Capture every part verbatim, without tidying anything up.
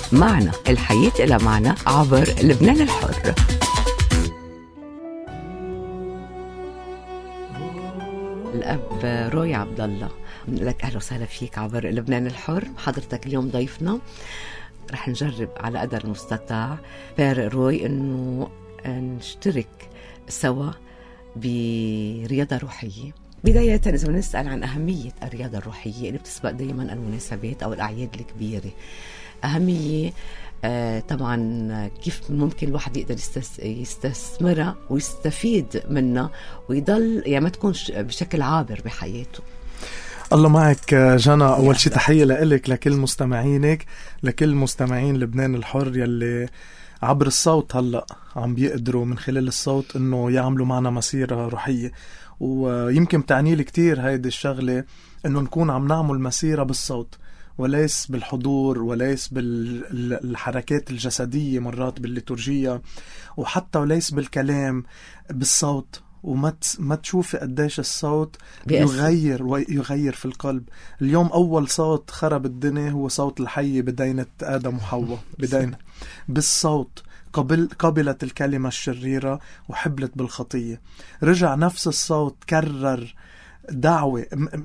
معنا الحياة إلى معنى عبر لبنان الحر. الأب روي عبد الله، لك أهلا وسهلا فيك عبر لبنان الحر. حضرتك اليوم ضيفنا، رح نجرب على قدر المستطاع بير روي إنه نشترك سوا برياضة روحية. بداية إذا نسأل عن أهمية الرياضة الروحية اللي بتسبق دايما المناسبات أو الأعياد الكبيرة، أهمية آه طبعا كيف ممكن الواحد يقدر يستثمرها ويستفيد منها ويضل يعني ما تكون بشكل عابر بحياته. الله معك جنى. أول شيء تحية لك لكل مستمعينك، لكل مستمعين لبنان الحر يلي عبر الصوت هلأ عم بيقدروا من خلال الصوت إنه يعملوا معنا مسيرة روحية. ويمكن تعني لي كتير هيدي الشغلة إنه نكون عم نعمل مسيرة بالصوت وليس بالحضور وليس بالحركات الجسدية مرات بالليتورجية، وحتى وليس بالكلام، بالصوت. وما ما تشوفي قديش الصوت يغير ويغير في القلب. اليوم أول صوت خرب الدنيا هو صوت الحية بدينة آدم وحواء. بدينة بالصوت قبل قبلت الكلمة الشريرة وحبلت بالخطية. رجع نفس الصوت كرر دعوة،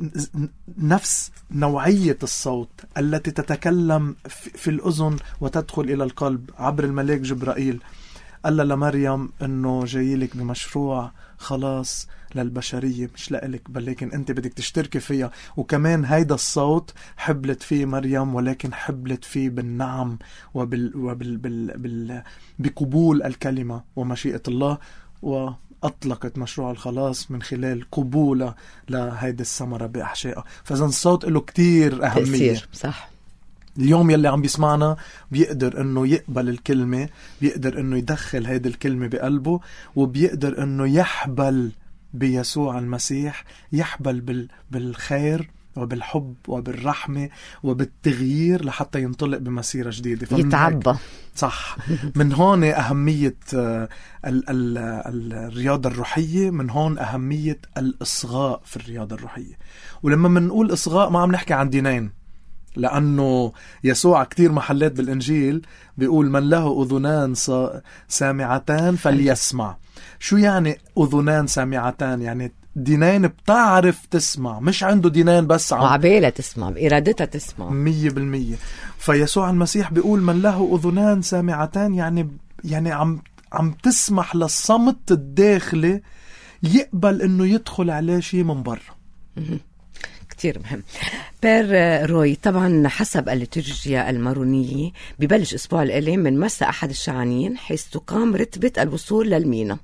نفس نوعية الصوت التي تتكلم في الأذن وتدخل إلى القلب عبر الملاك جبرائيل. قال لمريم إنه جايلك بمشروع خلاص للبشرية، مش لإلك بل لكن أنت بدك تشتركي فيها. وكمان هيدا الصوت حبلت فيه مريم، ولكن حبلت فيه بالنعم وبال وبال بال بال بقبول الكلمة ومشيئة الله، وأطلقت مشروع الخلاص من خلال قبولة لهيدا الثمرة بأحشائها. فإذن الصوت له كتير أهمية. تأثير. صح. اليوم يلي عم بيسمعنا بيقدر انه يقبل الكلمة، بيقدر انه يدخل هيدي الكلمة بقلبه، وبيقدر انه يحبل بيسوع المسيح، يحبل بال بالخير وبالحب وبالرحمة وبالتغيير لحتى ينطلق بمسيرة جديدة. يتعبى. صح. من هون أهمية ال ال ال الرياضة الروحية، من هون أهمية الإصغاء في الرياضة الروحية. ولما منقول إصغاء ما عم نحكي عن دينين، لأنه يسوع كتير محلات بالإنجيل بيقول من له أذنان سامعتان فليسمع. شو يعني أذنان سامعتان؟ يعني دينين بتعرف تسمع، مش عنده دينين بس عم وعبالة تسمع، بإرادتها تسمع مية بالمية. فيسوع المسيح بيقول من له أذنان سامعتان، يعني يعني عم عم تسمح للصمت الداخلي يقبل إنه يدخل عليه شيء من برا. كتير مهم. بير روي، طبعا حسب الليتورجيا المارونية ببلش أسبوع الآلام من مساء أحد الشعانين حيث تقام رتبة الوصول للمينا.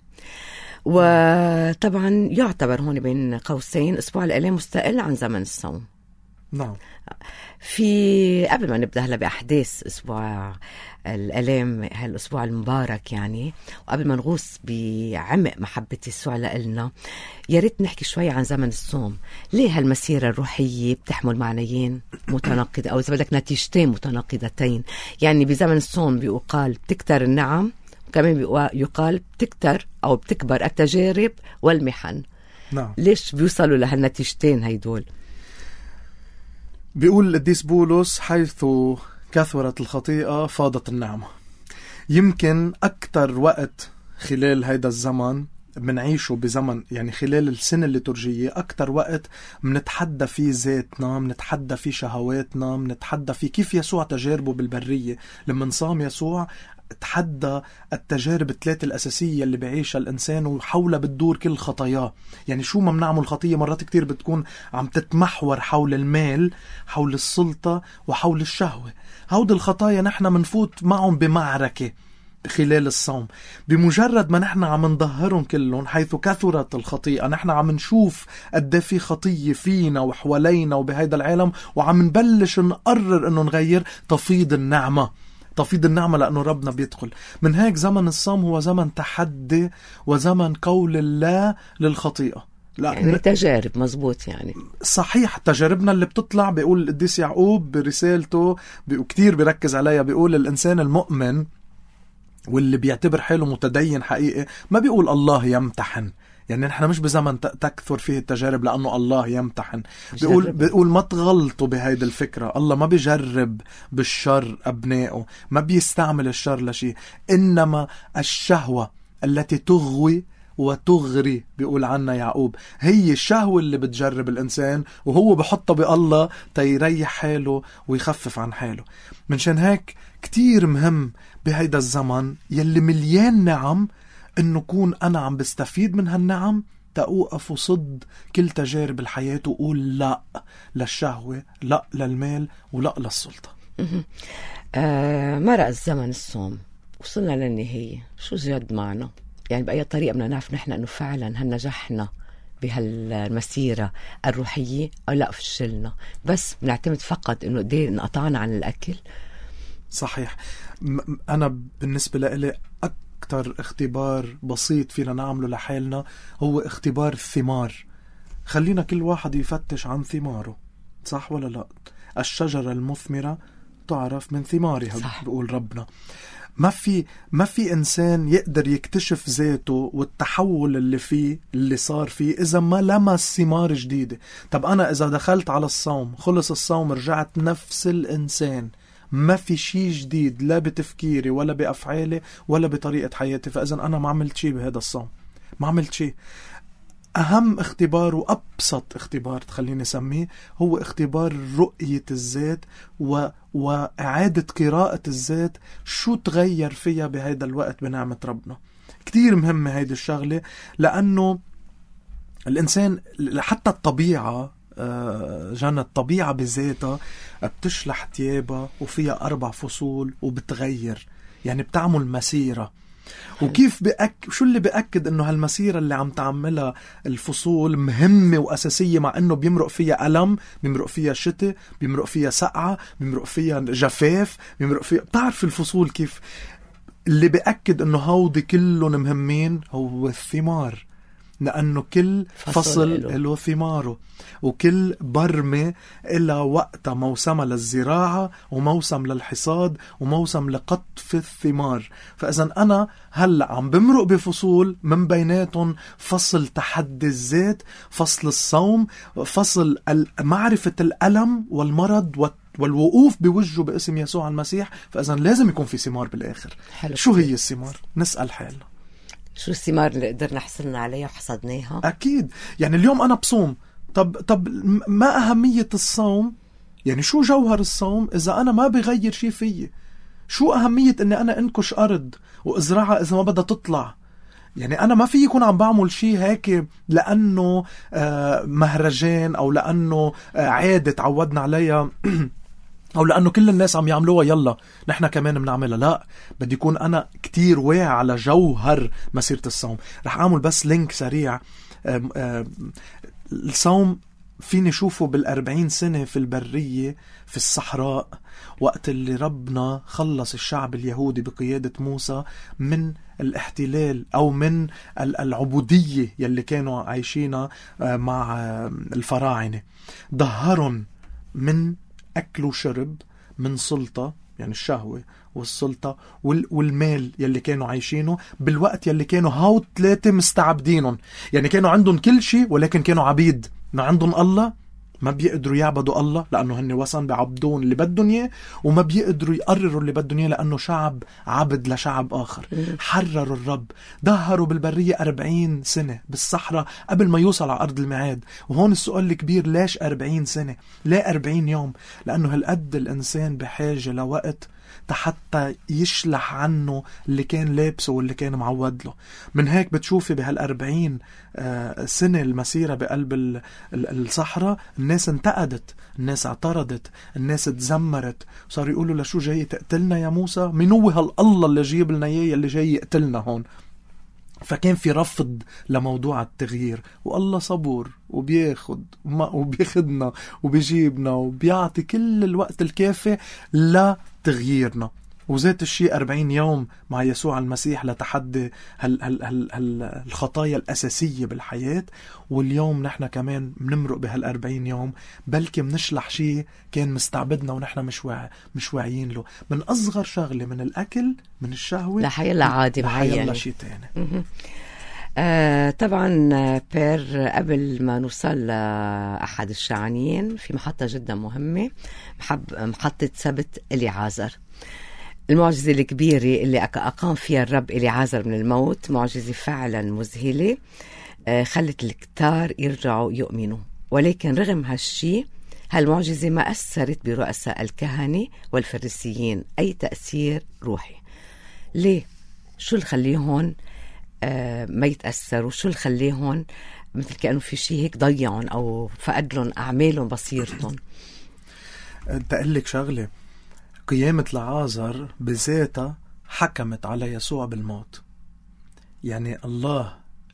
وطبعا يعتبر هون بين قوسين أسبوع الآلام مستقل عن زمن الصوم. نعم. في قبل ما نبدأ هلا بأحداث أسبوع الآلام هالأسبوع المبارك يعني، وقبل ما نغوص بعمق محبة يسوع لنا، يا ريت نحكي شوي عن زمن الصوم. ليه هالمسيرة الروحية بتحمل معنيين متناقضة، أو إذا بدك نتيجتين متناقضتين؟ يعني بزمن الصوم بيقال بتكتر النعم، وكمان يقال بتكتر أو بتكبر التجارب والمحن. نعم. ليش بيوصلوا لهالنتيجتين هيدول؟ بيقول القديس بولس حيث كثرت الخطيئة فاضت النعمة. يمكن أكتر وقت خلال هيدا الزمن منعيشه بزمن يعني خلال السنة الليتورجية، أكتر وقت منتحدى فيه ذاتنا، منتحدى فيه شهواتنا، منتحدى فيه كيف يسوع تجاربه بالبرية. لما نصام يسوع تحدى التجارب الثلاثة الأساسية اللي بعيشها الإنسان وحولها بتدور كل خطاياه. يعني شو ما منعمل الخطية مرات كتير بتكون عم تتمحور حول المال، حول السلطة، وحول الشهوة. هود الخطايا نحن منفوت معهم بمعركة خلال الصوم. بمجرد ما نحن عم نظهرهم كلهم حيث كثرت الخطيئة، نحن عم نشوف قد في خطية فينا وحوالينا وبهيدا العالم، وعم نبلش نقرر انه نغير، تفيض النعمة تفيض النعمة لأنه ربنا بيدخل. من هيك زمن الصوم هو زمن تحدي وزمن قول الله للخطيئة. لا يعني تجارب. مزبوط. يعني صحيح تجاربنا اللي بتطلع. بيقول القديس يعقوب برسالته وكتير بيركز عليها، بيقول الإنسان المؤمن واللي بيعتبر حاله متدين حقيقي ما بيقول الله يمتحن. يعني نحن مش بزمن تكثر فيه التجارب لأنه الله يمتحن. بيقول, بيقول ما تغلطوا بهيدي الفكرة. الله ما بيجرب بالشر أبنائه، ما بيستعمل الشر لشيء، إنما الشهوة التي تغوي وتغري بيقول عنها يعقوب، هي الشهوة اللي بتجرب الإنسان، وهو بحطها بالله تيريح حاله ويخفف عن حاله. منشان هيك كتير مهم بهيدا الزمن يلي مليان نعم إنه كون أنا عم بستفيد من هالنعم، تأوقف وصد كل تجارب الحياة وقول لا للشهوة، لا للمال، ولا للسلطة. آه مرق الزمن الصوم، وصلنا للنهاية، شو زياد معنا؟ يعني بأي طريقة بدنا نعرف نحن أنه فعلا هل نجحنا بهالمسيرة الروحية أو لا فشلنا؟ بس بنعتمد فقط أنه قديه انقطعنا عن الأكل. صحيح. أنا بالنسبة لي أكتر اختبار بسيط فينا نعمله لحالنا هو اختبار الثمار. خلينا كل واحد يفتش عن ثماره، صح ولا لا؟ الشجرة المثمرة تعرف من ثمارها، بيقول ربنا. ما في ما في إنسان يقدر يكتشف ذاته والتحول اللي فيه اللي صار فيه إذا ما لمس ثمار جديدة. طب أنا إذا دخلت على الصوم، خلص الصوم، رجعت نفس الإنسان، ما في شيء جديد لا بتفكيري ولا بأفعالي ولا بطريقة حياتي، فإذا أنا ما عملت شيء بهذا الصوم، ما عملت شيء. أهم اختبار وأبسط اختبار تخليني أسميه هو اختبار رؤية الذات و... وإعادة قراءة الذات، شو تغير فيها بهذا الوقت بنعمة ربنا. كتير مهمة هيدي الشغلة، لأنه الإنسان حتى الطبيعة جنة الطبيعة بذاتها بتشلح تيابها وفيها أربع فصول وبتغير، يعني بتعمل مسيرة. وكيف بأك... شو اللي بأكد انه هالمسيرة اللي عم تعملها الفصول مهمة وأساسية، مع انه بيمرق فيها ألم، بيمرق فيها شتاء، بيمرق فيها سقعة، بيمرق فيها جفاف، بيمرق فيها، بتعرف الفصول كيف. اللي بأكد انه هودي كلهم مهمين هو الثمار، لأنه كل فصل له ثماره، وكل برمة إلى وقت موسم للزراعة وموسم للحصاد وموسم لقطف الثمار. فإذا أنا هلأ عم بمرق بفصول من بيناتهم فصل تحدي الذات، فصل الصوم، فصل معرفة الألم والمرض والوقوف بوجهه باسم يسوع المسيح. فإذا لازم يكون في ثمار بالآخر. شو هي الثمار؟ نسأل حالنا شو الثمار اللي قدرنا حصلنا عليها وحصدناها؟ أكيد. يعني اليوم أنا بصوم، طب طب ما أهمية الصوم؟ يعني شو جوهر الصوم إذا أنا ما بغير شيء فيه؟ شو أهمية إني أنا أنكش أرض وأزرعها إذا ما بدها تطلع؟ يعني أنا ما في يكون عم بعمل شيء هيك لأنه آه مهرجان، أو لأنه آه عادة تعودنا عليها أو لأنه كل الناس عم يعملوها يلا نحن كمان بنعملها. لا، بدي يكون أنا كتير واعي على جوهر مسيرة الصوم. رح أعمل بس لينك سريع. آم آم الصوم فيني شوفه بالأربعين سنة في البرية في الصحراء، وقت اللي ربنا خلص الشعب اليهودي بقيادة موسى من الاحتلال أو من العبودية يلي كانوا عايشينها مع الفراعنة. ظهرهم من أكل وشرب، من سلطة يعني الشهوة والسلطة والمال يلي كانوا عايشينه بالوقت يلي كانوا هاو ثلاثة مستعبدينهم. يعني كانوا عندهم كل شيء ولكن كانوا عبيد. ما عندهم الله، ما بيقدروا يعبدوا الله لأنه هن وثن بعبدون اللي بدهم إياه، وما بيقدروا يقرروا اللي بدهم إياه لأنه شعب عبد لشعب آخر. حرروا الرب، ظهروا بالبرية أربعين سنة بالصحراء قبل ما يوصل على أرض الميعاد. وهون السؤال الكبير، ليش أربعين سنة؟ لا أربعين يوم؟ لأنه هالقد الإنسان بحاجة لوقت حتى يشلح عنه اللي كان لابسه واللي كان معود له. من هيك بتشوفي بهالأربعين سنة المسيرة بقلب الصحراء الناس انتقدت، الناس اعترضت، الناس تزمرت، صاروا يقولوا لشو جاي تقتلنا يا موسى؟ من هو هالله اللي جيب لنا اياه اللي جاي يقتلنا هون؟ فكان في رفض لموضوع التغيير. والله صبور وبياخد وبياخدنا وبيجيبنا وبيعطي كل الوقت الكافي لتغييرنا. وذات الشيء أربعين يوم مع يسوع المسيح لتحدي هال هال هال هال الخطايا الأساسية بالحياة. واليوم نحن كمان بنمرق بهالأربعين يوم، بلكي منشلح شيء كان مستعبدنا ونحن مش واعي مش واعيين له، من أصغر شغلة، من الأكل، من الشهوة لحيلا عادي معين لحيلا شيء تاني. آه طبعا بير، قبل ما نوصل لأحد الشعانين في محطة جدا مهمة، محب محطة سبت إليعازر. المعجزة الكبيرة اللي أقام فيها الرب إليعازر من الموت، معجزة فعلا مذهلة، آه خلت الكتار يرجعوا يؤمنوا. ولكن رغم هالشي، هالمعجزة ما أثرت برؤساء الكهنة والفريسيين أي تأثير روحي. ليه؟ شو اللي خليهن آه ما يتأثروا؟ شو اللي خليهن مثل كأنه في شيء هيك ضيعهم أو فقدلهم أعمالهم بصيرتهم؟ تقلك شغلة، قيامة لعازر بذاتها حكمت على يسوع بالموت. يعني الله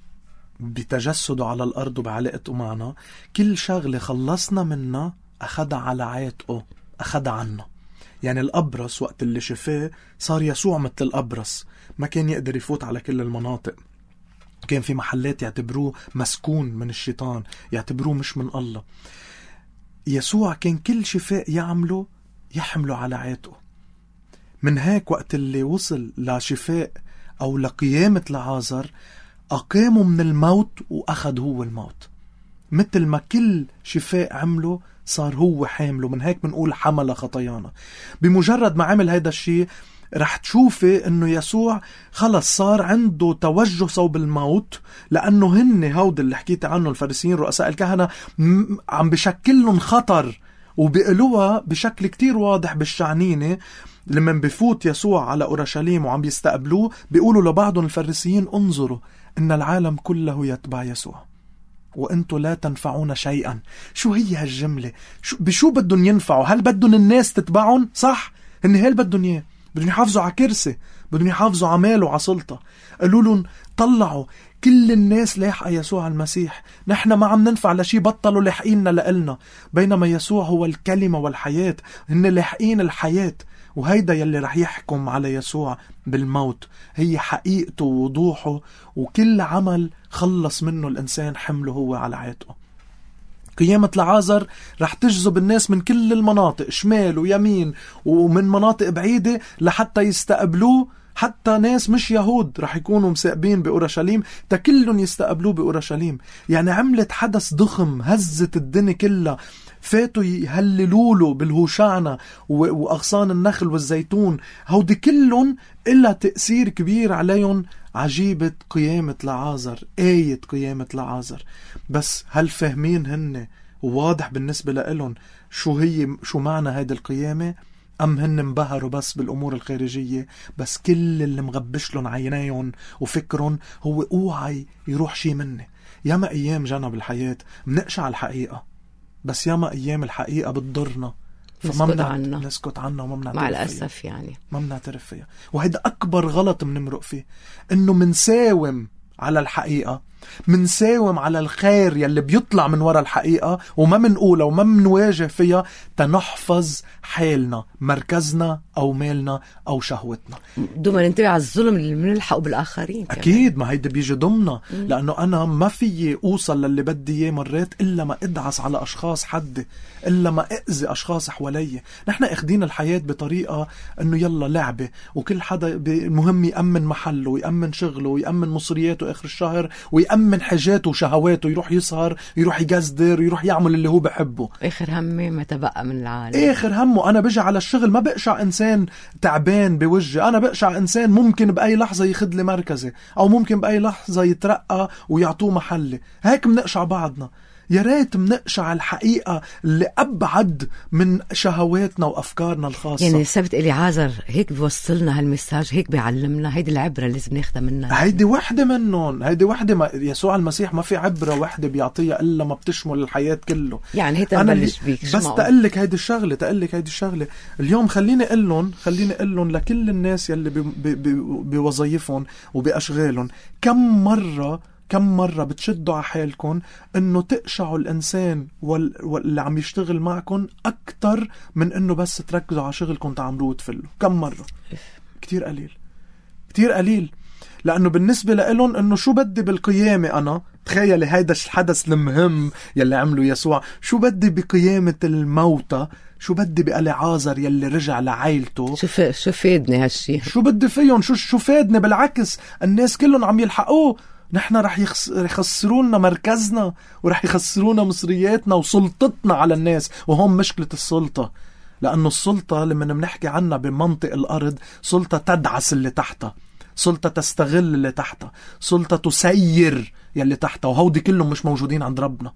بتجسده على الأرض وبعلاقته معنا، كل شغلة خلصنا منها أخدها على عاتقه، أخدها عنا. يعني الأبرص وقت اللي شفاه صار يسوع مثل الأبرص، ما كان يقدر يفوت على كل المناطق، كان في محلات يعتبروه مسكون من الشيطان، يعتبروه مش من الله. يسوع كان كل شفاء يعمله يحمله على عاتقه. من هيك وقت اللي وصل لشفاء أو لقيامة لعازر، أقامه من الموت وأخذ هو الموت، مثل ما كل شفاء عمله صار هو حامله. من هيك بنقول حمل خطايانا. بمجرد ما عمل هيدا الشيء رح تشوفي انه يسوع خلص صار عنده توجه صوب الموت، لانه هن هود اللي حكيت عنه الفريسيين رؤساء الكهنة عم بشكلهم خطر، وبيقلوها بشكل كتير واضح بالشعنينة. لما بفوت يسوع على أورشليم وعم بيستقبلوه، بيقولوا لبعضهم الفريسيين: انظروا إن العالم كله يتبع يسوع وأنتوا لا تنفعون شيئا. شو هي هالجملة؟ شو بشو بدهم ينفعوا؟ هل بدهم الناس تتبعهم؟ صح، هن هل بدهم اياه، بدهم يحافظوا على كرسي، بدهم يحافظوا على مال وعلى سلطة. قالوا لهم: طلعوا كل الناس لاحقة يسوع المسيح، نحن ما عم ننفع لشي، بطلوا لاحقيننا لإلنا. بينما يسوع هو الكلمة والحياة، هن لاحقين الحياة. وهيدا يلي رح يحكم على يسوع بالموت، هي حقيقته ووضوحه، وكل عمل خلص منه الإنسان حمله هو على عاتقه. قيامة لعازر رح تجذب الناس من كل المناطق، شمال ويمين ومن مناطق بعيدة، لحتى يستقبلوه. حتى ناس مش يهود رح يكونوا مساقبين بأورشليم، تكلهم يستقبلوه بأورشليم. يعني عملت حدث ضخم، هزت الدنيا كلها. فاتوا يهللوله بالهوشعنة وأغصان النخل والزيتون، هودي كلهم إلا تأثير كبير عليهم. عجيبة قيامة لعازر، آية قيامة لعازر. بس هل فاهمين هن واضح بالنسبة لهم شو هي شو معنى هيدا القيامة؟ أم هن انبهروا بس بالأمور الخارجية؟ بس كل اللي مغبش لهم عينيهم وفكرهم هو اوعي يروح شي مني. ياما أيام جانا بالحياة منقشع الحقيقة، بس ياما أيام الحقيقة بتضرنا، فما منا نسكت عنها وما منا مع الأسف يعني ما منعترف فيها. وهيدا أكبر غلط منمرق فيه، إنه منساوم على الحقيقة، منساوم على الخير يلي بيطلع من وراء الحقيقة، وما منقولها وما منواجه فيها تنحفظ حالنا، مركزنا أو مالنا أو شهوتنا، دوما ننتبه على الظلم اللي منلحقه بالآخرين. أكيد كمان. ما هيدا بيجي ضمنا، لأنه أنا ما فيي أوصل للي بدي إياه مرات إلا ما أدعس على أشخاص حدي، إلا ما أأذي أشخاص حوالي. نحن أخدين الحياة بطريقة أنه يلا لعبة، وكل حدا مهم يأمن محله ويأمن شغله ويأمن مصرياته آخر الشهر ويأمن حاجاته وشهواته، يروح يسهر، يروح يقصدر، يروح يعمل اللي هو بحبه. آخر همي ما تبقى من العالم، آخر همه أنا بجي على الشغل ما بقشع إنسان تعبان بوجهي، أنا بقشع إنسان ممكن بأي لحظة يخد لي مركزي، أو ممكن بأي لحظة يترقى ويعطوه محلي. هيك منقشع بعضنا. يا ريت منقشع الحقيقة اللي أبعد من شهواتنا وأفكارنا الخاصة. يعني سبت إليعازر هيك بيوصلنا هالمساج، هيك بيعلمنا. هيدي العبرة اللي لازم ناخدها منها. هيدي وحدة منهم، هيدي وحدة. ما يسوع المسيح ما في عبرة وحدة بيعطيها إلا ما بتشمل الحياة كله. يعني هيك تنبلش بيك. بس تقلك هيدي الشغلة، تقلك هيدي الشغلة اليوم. خليني قلن خليني قلن لكل الناس يلي بوظيفهم وبأشغالهم، كم مرة كم مرة بتشدوا على حالكم انه تقشعوا الانسان واللي عم يشتغل معكم اكتر من انه بس تركزوا على شغلكم تعملوه وتفلوا. كم مرة؟ كتير قليل، كتير قليل. لانه بالنسبة لهم انه شو بدي بالقيامة انا؟ تخيلي هيدا الحدث المهم يلي عمله يسوع. شو بدي بقيامة الموتى؟ شو بدي بإليعازر يلي رجع لعائلته؟ شو شو فادني هالشي؟ شو بدي فيهم؟ شو شو فادني؟ بالعكس الناس كلهم عم يلحقوه نحن رح يخس... يخسرونا مركزنا، ورح يخسرونا مصرياتنا وسلطتنا على الناس. وهم مشكلة السلطة، لأنه السلطة لما بنحكي عنها بمنطق الأرض سلطة تدعس اللي تحتها، سلطة تستغل اللي تحتها، سلطة تسير يلي تحتها. وهودي كلهم مش موجودين عند ربنا،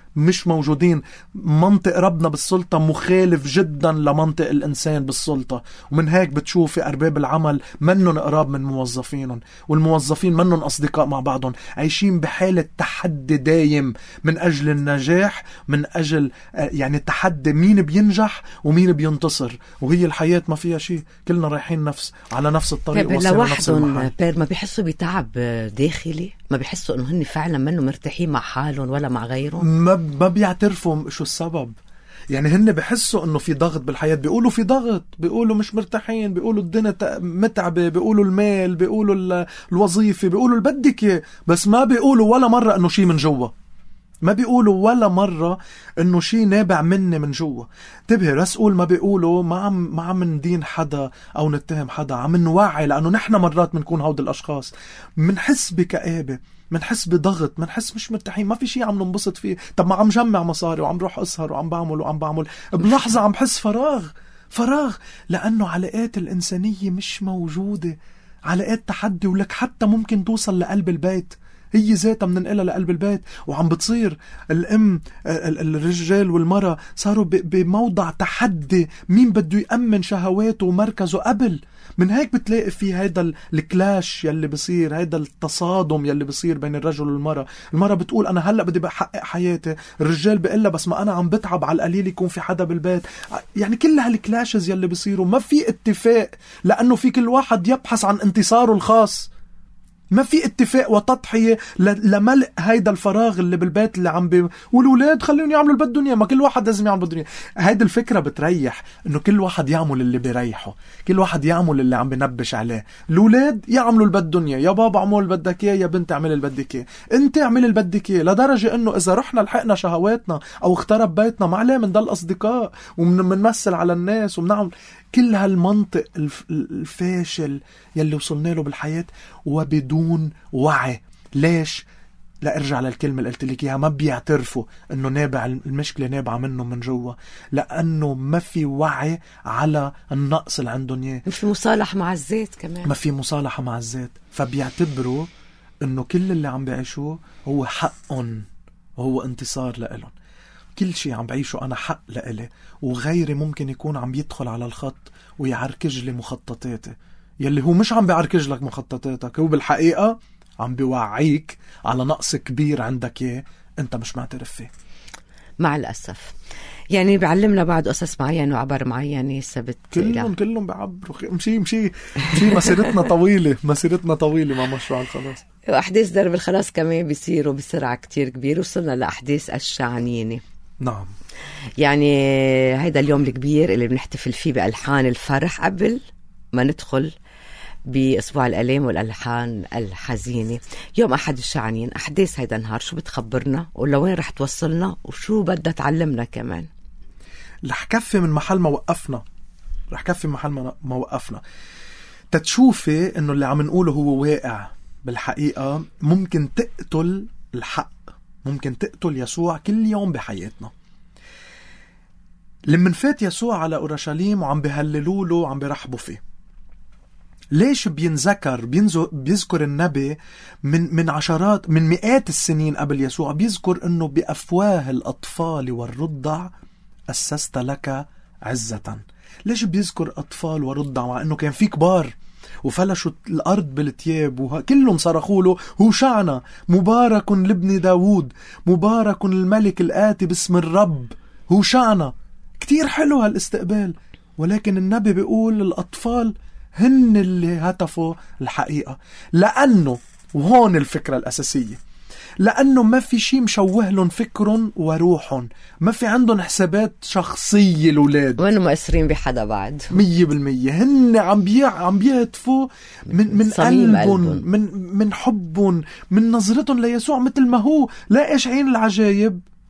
مش موجودين. منطق ربنا بالسلطة مخالف جدا لمنطق الإنسان بالسلطة. ومن هيك بتشوفي أرباب العمل منن قراب من موظفينهم، والموظفين منن أصدقاء مع بعضهم، عايشين بحالة تحدي دايم من أجل النجاح، من أجل يعني تحدي مين بينجح ومين بينتصر. وهي الحياة ما فيها شيء، كلنا رايحين نفس على نفس الطريق وصلنا نفس المحل. بير ما بيحسوا بتعب داخلي؟ ما بيحسوا إنه هن فعلا منه مرتاحين مع حالهم ولا مع غيرهم؟ ما ما بيعترفوا شو السبب. يعني هن بحسوا انه في ضغط بالحياة، بيقولوا في ضغط، بيقولوا مش مرتاحين، بيقولوا الدنيا متعبة، بيقولوا المال، بيقولوا الوظيفة، بيقولوا البدكة، بس ما بيقولوا ولا مرة انه شي من جوا. ما بيقولوا ولا مرة انه شي نابع مني من جوا. انتبه، بس قول ما بيقولوا، ما عم ما عم ندين حدا او نتهم حدا، عم نوعي، لانه نحن مرات بنكون هود الاشخاص، منحس بكآبة، منحس بضغط، منحس مش مرتاحين، ما في شيء عم ننبسط فيه. طب ما عم جمع مصاري وعم روح اسهر وعم بعمل وعم بعمل، بلحظة عم حس فراغ فراغ لأنه علاقات الإنسانية مش موجودة، علاقات تحدي. ولك حتى ممكن توصل لقلب البيت، هي ذاتها بننقلها لقلب البيت. وعم بتصير الام الرجال والمرأة صاروا بموضع تحدي، مين بده يأمن شهواته ومركزه قبل. من هيك بتلاقي في هيدا الكلاش يلي بصير، هيدا التصادم يلي بصير بين الرجل والمرأة. المرأة بتقول أنا هلأ بدي بحقق حياتي، الرجال بيقلها بس ما أنا عم بتعب على القليل يكون في حدا بالبيت. يعني كل هالكلاشز يلي بصيروا ما في اتفاق، لأنه في كل واحد يبحث عن انتصاره الخاص. ما في اتفاق وتضحية لملء هيدا الفراغ اللي بالبيت اللي عم بي... والولاد خليهم يعملوا اللي بدهم اياه، ما كل واحد لازم يعمل بدهم اياه. هيدا الفكرة بتريح، انه كل واحد يعمل اللي بيريحه، كل واحد يعمل اللي عم بنبش عليه. الولاد يعملوا اللي بدهم اياه، يا بابا اعمل اللي بدك اياه، يا بنت اعمل اللي بدك اياه، انت اعمل اللي بدك اياه، لدرجة انه اذا رحنا لحقنا شهواتنا او اخترب بيتنا ما عليه، من ضل اصدقاء ومنمثل على الناس ومنعمل كل هالمنطق الفاشل يلي وصلنا له بالحياة وبدون وعي. ليش؟ لا ارجع للكلمة اللي قلت لك اياها، ما بيعترفوا انه نابع المشكلة نابعة منه من جوا، لانه ما في وعي على النقص اللي عندهم اياه. ما في مصالحة مع الذات كمان، ما في مصالحة مع الذات. فبيعتبروا انه كل اللي عم بيعيشوه هو حقهم وهو انتصار لإلهم. كل شيء عم بعيشه أنا حق لإلي، وغيري ممكن يكون عم يدخل على الخط ويعركج لي مخططاتي، يلي هو مش عم بيعركج لك مخططاتك، هو بالحقيقة عم بيوعيك على نقص كبير عندك إيه أنت مش معترف فيه. مع الأسف يعني بعلمنا بعد قصص معينة وعبر معينة سبت كلهم كلهم بعبروا. مشي مشي مشي مسيرتنا طويلة، مسيرتنا طويلة مع مشروع الخلاص. وأحداث درب الخلاص كمان بيصيروا بسرعة كتير كبير. وصلنا لأحداث الشعنينة. نعم، يعني هيدا اليوم الكبير اللي بنحتفل فيه بألحان الفرح قبل ما ندخل بأسبوع الألام والألحان الحزينة. يوم أحد الشعنين، أحداث هيدا النهار شو بتخبرنا ولوين رح توصلنا وشو بدها تعلمنا كمان؟ رح كفي من محل ما وقفنا، رح كفي من محل ما وقفنا تتشوفي إنه اللي عم نقوله هو واقع. بالحقيقة ممكن تقتل الحق، ممكن تقتل يسوع كل يوم بحياتنا. لما فات يسوع على أورشليم وعم بيهللوا له وعم بيرحبوا فيه، ليش بينذكر بيذكر النبي من من عشرات من مئات السنين قبل يسوع، بيذكر انه بأفواه الأطفال والرضع أسست لك عزة. ليش بيذكر أطفال ورضع مع انه كان في كبار وفلشوا الأرض بالتياب وكلهم صرخوا له هوشعنا مبارك لابن داود، مبارك الملك الآتي باسم الرب، هوشعنا. كتير حلو هالاستقبال، ولكن النبي بيقول الأطفال هن اللي هتفوا الحقيقة. لأنه وهون الفكرة الأساسية، لأنه ما في شيء مشوه لهم فكرهم وروحهم، ما في عندهم حسابات شخصية الأولاد، وإنه مأثرين بحدا بعد مية بالمية. هن عم بيع عم بيهتفوا من من قلبهم، من من حبهم، من نظرتهم ليسوع مثل ما هو. لا إيش عين العجايب،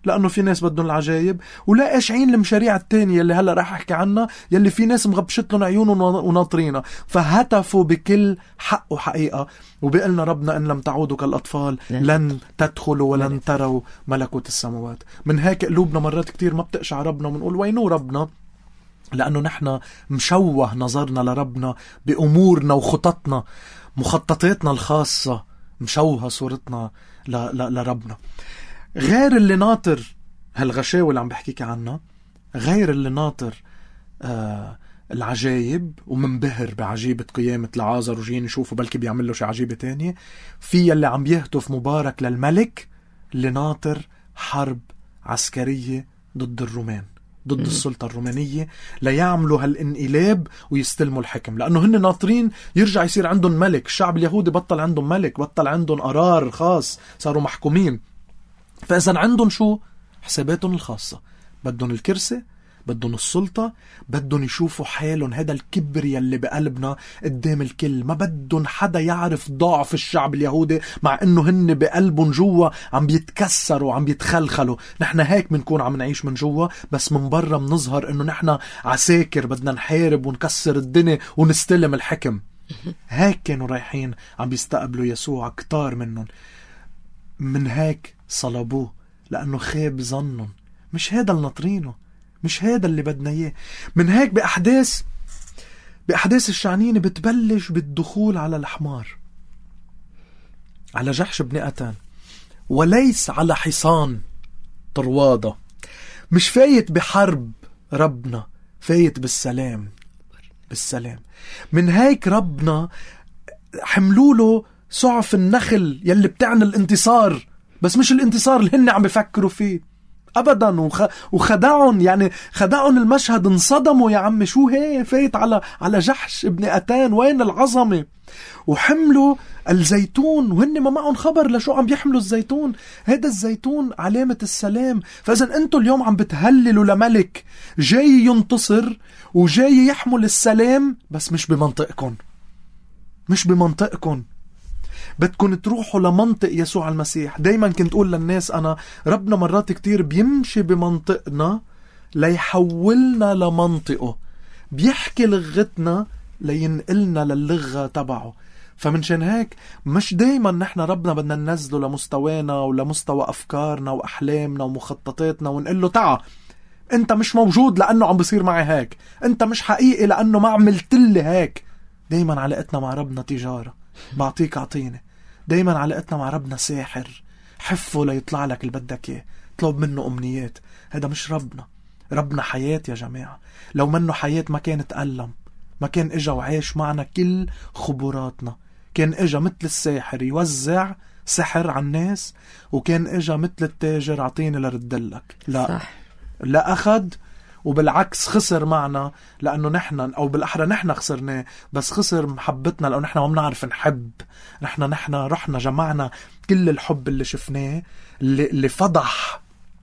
لأنه في ناس بدهم العجايب، ولا قاشعين المشاريع التانية اللي هلأ راح أحكي عنها يلي في ناس مغبشت لهم عيونهم وناطرينها. فهتفوا بكل حق وحقيقة، وبيقلنا ربنا إن لم تعودوا كالأطفال لن تدخلوا ولن تروا ملكوت السماوات. من هيك قلوبنا مرات كتير ما بتقشع ربنا ونقول وينو ربنا، لأنه نحن مشوه نظرنا لربنا بأمورنا وخططنا، مخططاتنا الخاصة مشوه صورتنا ل... ل... لربنا. غير اللي ناطر هالغشاوة اللي عم بحكيك عنها، غير اللي ناطر آه العجايب ومنبهر بعجيبة قيامة لعازر وجين يشوفوا بلكي بيعمل له شي عجيبة تانية، في اللي عم يهتف مبارك للملك اللي ناطر حرب عسكرية ضد الرومان، ضد السلطة الرومانية، ليعملوا هالانقلاب ويستلموا الحكم، لأنه هن ناطرين يرجع يصير عندهم ملك. الشعب اليهودي بطل عندهم ملك، بطل عندهم قرار خاص، صاروا محكومين. فإذا عندهم شو؟ حساباتهم الخاصة، بدهم الكرسي، بدهم السلطة، بدهم يشوفوا حالهم. هذا الكبر يلي بقلبنا قدام الكل، ما بدهم حدا يعرف ضعف الشعب اليهودي، مع انه هن بقلبهم جوا عم بيتكسروا عم بيتخلخلوا. نحن هيك بنكون عم نعيش من جوا، بس من برا بنظهر انه نحن عساكر بدنا نحارب ونكسر الدنيا ونستلم الحكم. هيك كانوا رايحين عم بيستقبلوا يسوع كتار منهم. من هيك صلبوه لأنه خاب ظنهم. مش هذا اللي ناطرينه، مش هذا اللي بدنا اياه. من هيك بأحداث بأحداث الشعنينة بتبلش بالدخول على الحمار، على جحش بن أتان، وليس على حصان طروادة. مش فايت بحرب ربنا، فايت بالسلام، بالسلام. من هيك ربنا حملوله سعف النخل يلي بتعني الانتصار، بس مش الانتصار اللي هن عم بفكروا فيه ابدا. وخ... وخدعهم، يعني خدعهم المشهد، انصدموا. يا عم شو هي فايت على على جحش ابن أتان، وين العظمة؟ وحملوا الزيتون وهن ما معهم خبر لشو عم بيحملوا الزيتون. هذا الزيتون علامة السلام. فإذا انتوا اليوم عم بتهللوا لملك جاي ينتصر وجاي يحمل السلام، بس مش بمنطقكم، مش بمنطقكم. بدكن تروحوا لمنطق يسوع المسيح. دايما كنت أقول للناس أنا ربنا مرات كتير بيمشي بمنطقنا ليحولنا لمنطقه، بيحكي لغتنا لينقلنا للغة تبعه. فمنشان هيك مش دايما نحن ربنا بدنا ننزله لمستوانا ولمستوى أفكارنا وأحلامنا ومخططاتنا ونقول له تعا انت مش موجود لأنه عم بصير معي هيك، انت مش حقيقي لأنه ما عملتلي هيك. دايما علاقتنا مع ربنا تجارة، بعطيك عطيني. دايما علاقتنا مع ربنا ساحر، حفه ليطلع لك اللي بدك اياه، اطلب منه امنيات. هذا مش ربنا. ربنا حياة يا جماعة. لو منه حياة ما كان تألم، ما كان اجا وعاش معنا كل خبراتنا. كان اجا مثل الساحر يوزع سحر على الناس، وكان اجا مثل التاجر عطيني لردلك. لا صح. لا أخد، وبالعكس خسر معنا، لأنه نحن أو بالأحرى نحن خسرناه، بس خسر محبتنا لأنه نحن ما بنعرف نحب. نحن نحن رحنا جمعنا كل الحب اللي شفناه اللي, اللي فضح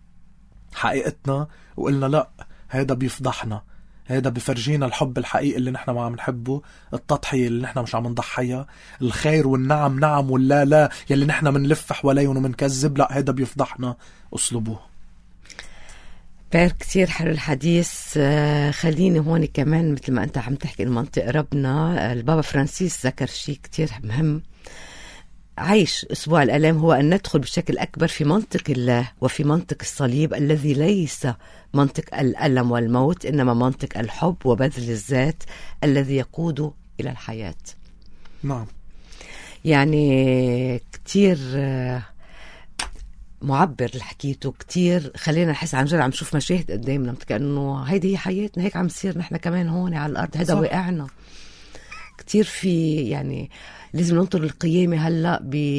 حقيقتنا، وقلنا لا هذا بيفضحنا، هذا بفرجينا الحب الحقيقي اللي نحن ما عم نحبه، التضحية اللي نحن مش عم نضحيها، الخير والنعم نعم واللا لا يلي نحن منلف حواليهم ومنكذب. لا هذا بيفضحنا، أصلبوه. بير كتير حلو الحديث. خليني هون كمان مثل ما أنت عم تحكي المنطق ربنا. البابا فرانسيس ذكر شيء كتير مهم. عيش أسبوع الألام هو أن ندخل بشكل أكبر في منطق الله وفي منطق الصليب الذي ليس منطق الألم والموت، إنما منطق الحب وبذل الذات الذي يقود إلى الحياة. نعم. يعني كتير معبر اللي حكيته، كتير خلينا نحس عن جد عم نشوف مشاهد قدامنا كأنه هيدي هي حياتنا، هيك عم نصير نحن كمان هون على الأرض، هذا واقعنا. كتير في يعني لازم ننطر القيامة هلأ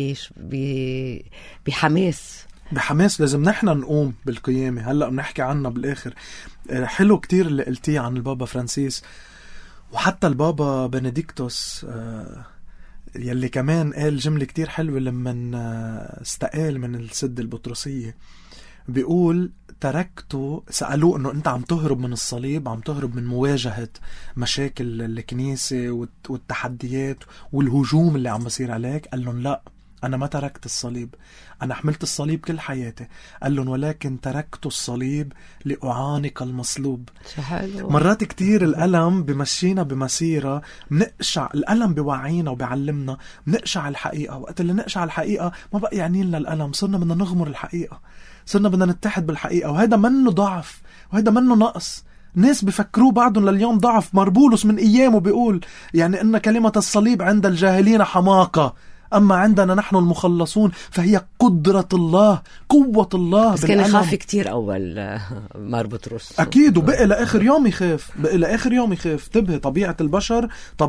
بحماس بحماس لازم نحن نقوم بالقيامة. هلأ بنحكي عنها بالآخر. حلو كتير اللي قلتيه عن البابا فرانسيس، وحتى البابا بنديكتوس يلي كمان قال جملة كتير حلوة لما استقال من السد البطرسية. بيقول تركته، سألوه انه انت عم تهرب من الصليب، عم تهرب من مواجهة مشاكل الكنيسة والتحديات والهجوم اللي عم بصير عليك. قال لهم لا، أنا ما تركت الصليب، أنا حملت الصليب كل حياتي. قال لهم ولكن تركت الصليب لأعانق المصلوب. حلو. مرات كتير الألم بمشينا بمسيرة منقشع، الألم بوعينا وبيعلمنا منقشع الحقيقة. وقت اللي نقشع الحقيقة ما بقى يعني لنا الألم، صرنا بدنا نغمر الحقيقة، صرنا بدنا نتحد بالحقيقة. وهذا منه ضعف وهذا منه نقص. ناس بفكروا بعضهم لليوم ضعف. مربولس من أيامه بيقول يعني إن كلمة الصليب عند الجاهلين حماقة، أما عندنا نحن المخلصون فهي قدرة الله، قوة الله. بس كان يخاف كتير أول مار بطرس أكيد، وبقى لآخر يوم يخاف، بقى لآخر يوم يخاف. تبه طبيعة البشر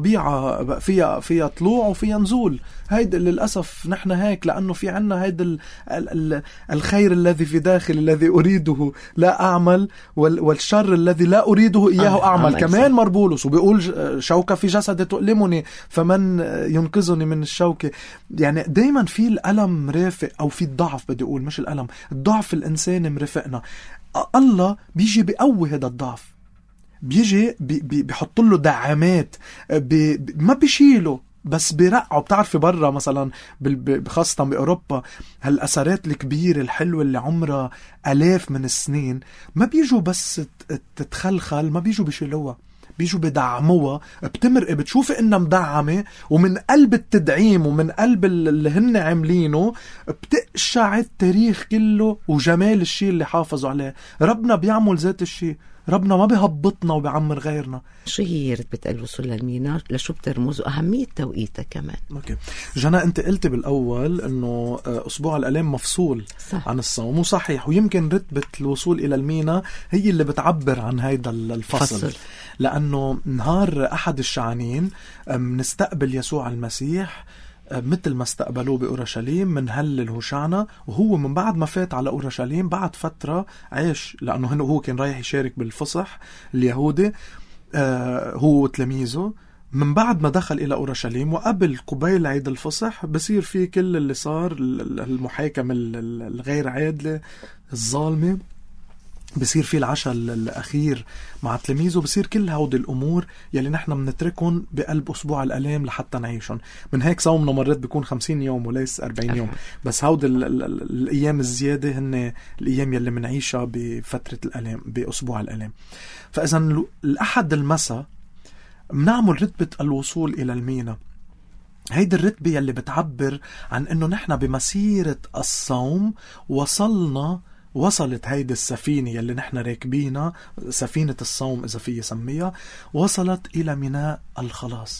طبيعة فيها فيها طلوع وفيها نزول. هيد للأسف نحن هيك، لأنه في عنا هيد ال ال ال الخير الذي في داخل الذي أريده لا أعمل، وال والشر الذي لا أريده إياه آه أعمل. آه كمان مربولس وبيقول شوكة في جسدي تؤلمني فمن ينقذني من الشوكة. يعني دايما في الألم مرافق، أو في الضعف بدي أقول، مش الألم، الضعف الإنساني مرافقنا. الله بيجي بيقوي هذا الضعف، بيجي بي بي بيحط له دعامات، بي ما بيشيله بس بيرقعه. بتعرفي برا مثلا خاصة بأوروبا هالأثرات الكبيرة الحلوة اللي عمرها ألاف من السنين ما بيجوا بس تتخلخل، ما بيجوا بيشيلوها، بيجوا بدعموها. بتمرق بتشوفي إنها مدعمة، ومن قلب التدعيم ومن قلب اللي هن عاملينه بتقشع التاريخ كله وجمال الشيء اللي حافظوا عليه. ربنا بيعمل ذات الشيء، ربنا ما بيهبطنا وبيعمر غيرنا. شو هي رتبة الوصول للمينا؟ لشو بترمز؟ وأهمية توقيتها كمان. أوكي. جنى أنت قلت بالأول أنه أسبوع الآلام مفصول صح عن الصوم، وصحيح. ويمكن رتبة الوصول إلى المينا هي اللي بتعبر عن هيدا الفصل فصل. لأنه نهار أحد الشعانين نستقبل يسوع المسيح مثل ما استقبلوه بأورشليم، من هلل هوشعنا. وهو من بعد ما فات على أورشليم بعد فترة عاش، لأنه هو كان رايح يشارك بالفصح اليهودي آه هو وتلاميذه. من بعد ما دخل إلى أورشليم وقبل قبيل عيد الفصح بصير فيه كل اللي صار، المحاكمة الغير عادلة الظالمة، بصير في العشاء الأخير مع تلاميذه، بصير كل هودي الأمور يلي نحن منتركهم بقلب أسبوع الألام لحتى نعيشهم. من هيك صومنا مرات بيكون خمسين يوم وليس أربعين يوم، بس هودي الأيام الزيادة هن الأيام يلي منعيشها بفترة الألام، بأسبوع الألام. فإذا الأحد المساء منعمل رتبة الوصول إلى المينا. هيدي الرتبة يلي بتعبر عن أنه نحن بمسيرة الصوم وصلنا وصلت هيدي السفينة يلي نحن راكبينها، سفينة الصوم إذا فيه سميها، وصلت إلى ميناء الخلاص.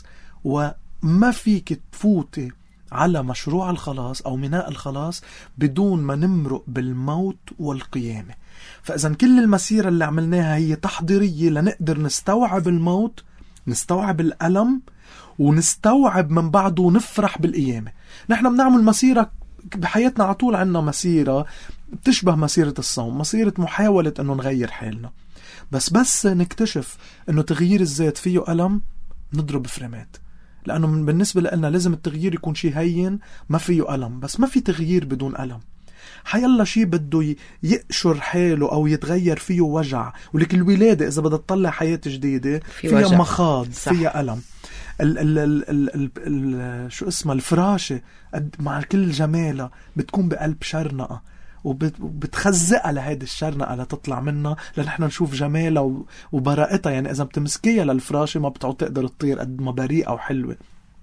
وما فيك تفوتي على مشروع الخلاص أو ميناء الخلاص بدون ما نمرق بالموت والقيامة. فإذا كل المسيرة اللي عملناها هي تحضيرية لنقدر نستوعب الموت، نستوعب الألم، ونستوعب من بعده ونفرح بالقيامة. نحن بنعمل مسيرة بحياتنا على طول، عنا مسيرة بتشبه مسيرة الصوم، مسيرة محاولة أنه نغير حالنا. بس بس نكتشف أنه تغيير الذات فيه ألم، نضرب فريمات. لأنه بالنسبة لنا لازم التغيير يكون شيء هين ما فيه ألم. بس ما في تغيير بدون ألم. حيالله شيء بده يقشر حاله أو يتغير فيه وجع. ولك الولادة إذا بدها تطلع حياة جديدة في فيها مخاض، فيها ألم. ال ال ال ال ال ال شو اسمها الفراشة مع كل جمالها بتكون بقلب شرنقة، وبتخزقها لهيدي الشرنقة لتطلع منها لنحن نشوف جمالها وبراءتها. يعني إذا بتمسكيها للفراشة ما بتعود تقدر تطير قد ما بريئة وحلوة.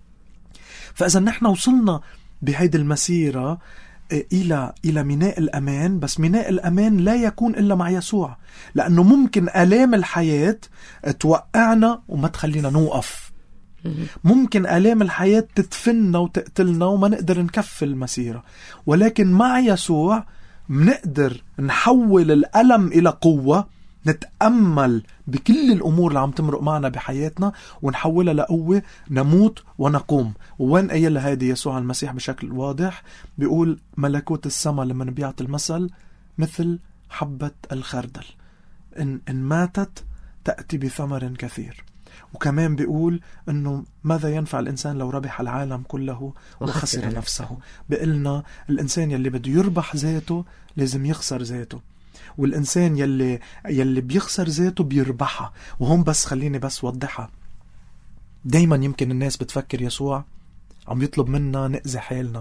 فإذا نحن وصلنا بهيدي المسيرة إلى إلى ميناء الأمان. بس ميناء الأمان لا يكون إلا مع يسوع، لأنه ممكن آلام الحياة توقعنا وما تخلينا نوقف. ممكن آلام الحياة تدفننا وتقتلنا وما نقدر نكفل المسيرة. ولكن مع يسوع منقدر نحول الألم إلى قوة، نتأمل بكل الأمور اللي عم تمرق معنا بحياتنا ونحولها لقوة، نموت ونقوم. وين قايلها هيدي يسوع المسيح بشكل واضح؟ بيقول ملكوت السماء لما بيعطي المثل مثل حبة الخردل، إن, إن ماتت تأتي بثمر كثير. وكمان بيقول إنه ماذا ينفع الإنسان لو ربح العالم كله وخسر نفسه. بقلنا الإنسان يلي بده يربح ذاته لازم يخسر ذاته، والإنسان يلي يلي بيخسر ذاته بيربحها. وهم بس خليني بس وضحها. دايما يمكن الناس بتفكر يسوع عم يطلب منا نأذي حالنا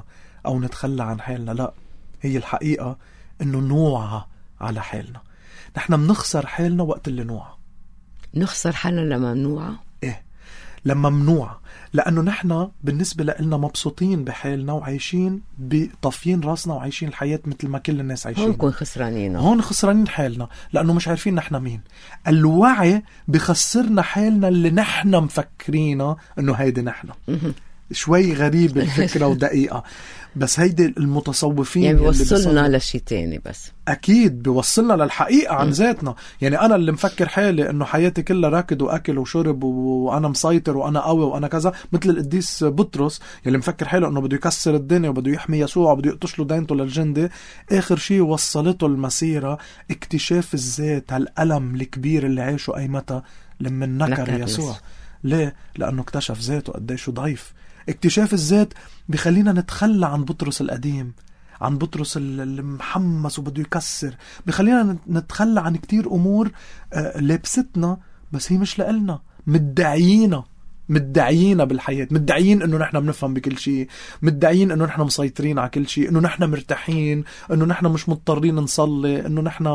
أو نتخلى عن حالنا. لا، هي الحقيقة إنه نوعى على حالنا. نحن منخسر حالنا وقت اللي نوعى. نخسر حالنا لما منوعى؟ إيه، لما منوعى، لأنه نحن بالنسبة لنا مبسوطين بحالنا وعايشين بطفين راسنا وعايشين الحياة مثل ما كل الناس عايشين. هون نكون خسرانين، هون خسرانين حالنا لأنه مش عارفين نحن مين. الوعي بخسرنا حالنا اللي نحن مفكرينه إنه هيدي نحن. شوي غريب الفكرة ودقيقة، بس هيدي المتصوفين يعني بيوصلنا لشي تاني. بس أكيد بيوصلنا للحقيقة عن ذاتنا. يعني أنا اللي مفكر حالي إنه حياتي كلها راكد وأكل وشرب وأنا مسيطر وأنا قوي وأنا كذا، مثل القديس بطرس اللي مفكر حاله إنه بده يكسر الدنيا وبده يحمي يسوع وبده يقطش له دينته للجندي. آخر شي وصلته المسيرة اكتشاف الذات، هالألم الكبير اللي عاشه أيمتى لما نكر يسوع. ليه؟ لأنه اكتشف ذاته قديش ضعيف. اكتشاف الذات بخلينا نتخلى عن بطرس القديم، عن بطرس اللي محمس وبده يكسر. بخلينا نتخلى عن كتير أمور لابستنا بس هي مش لقلنا. مدعيينا مدعيينا بالحياة، مدعيين إنه نحن بنفهم بكل شيء، مدعيين إنه نحن مسيطرين على كل شيء، إنه نحن مرتاحين، إنه نحن مش مضطرين نصلي، إنه نحن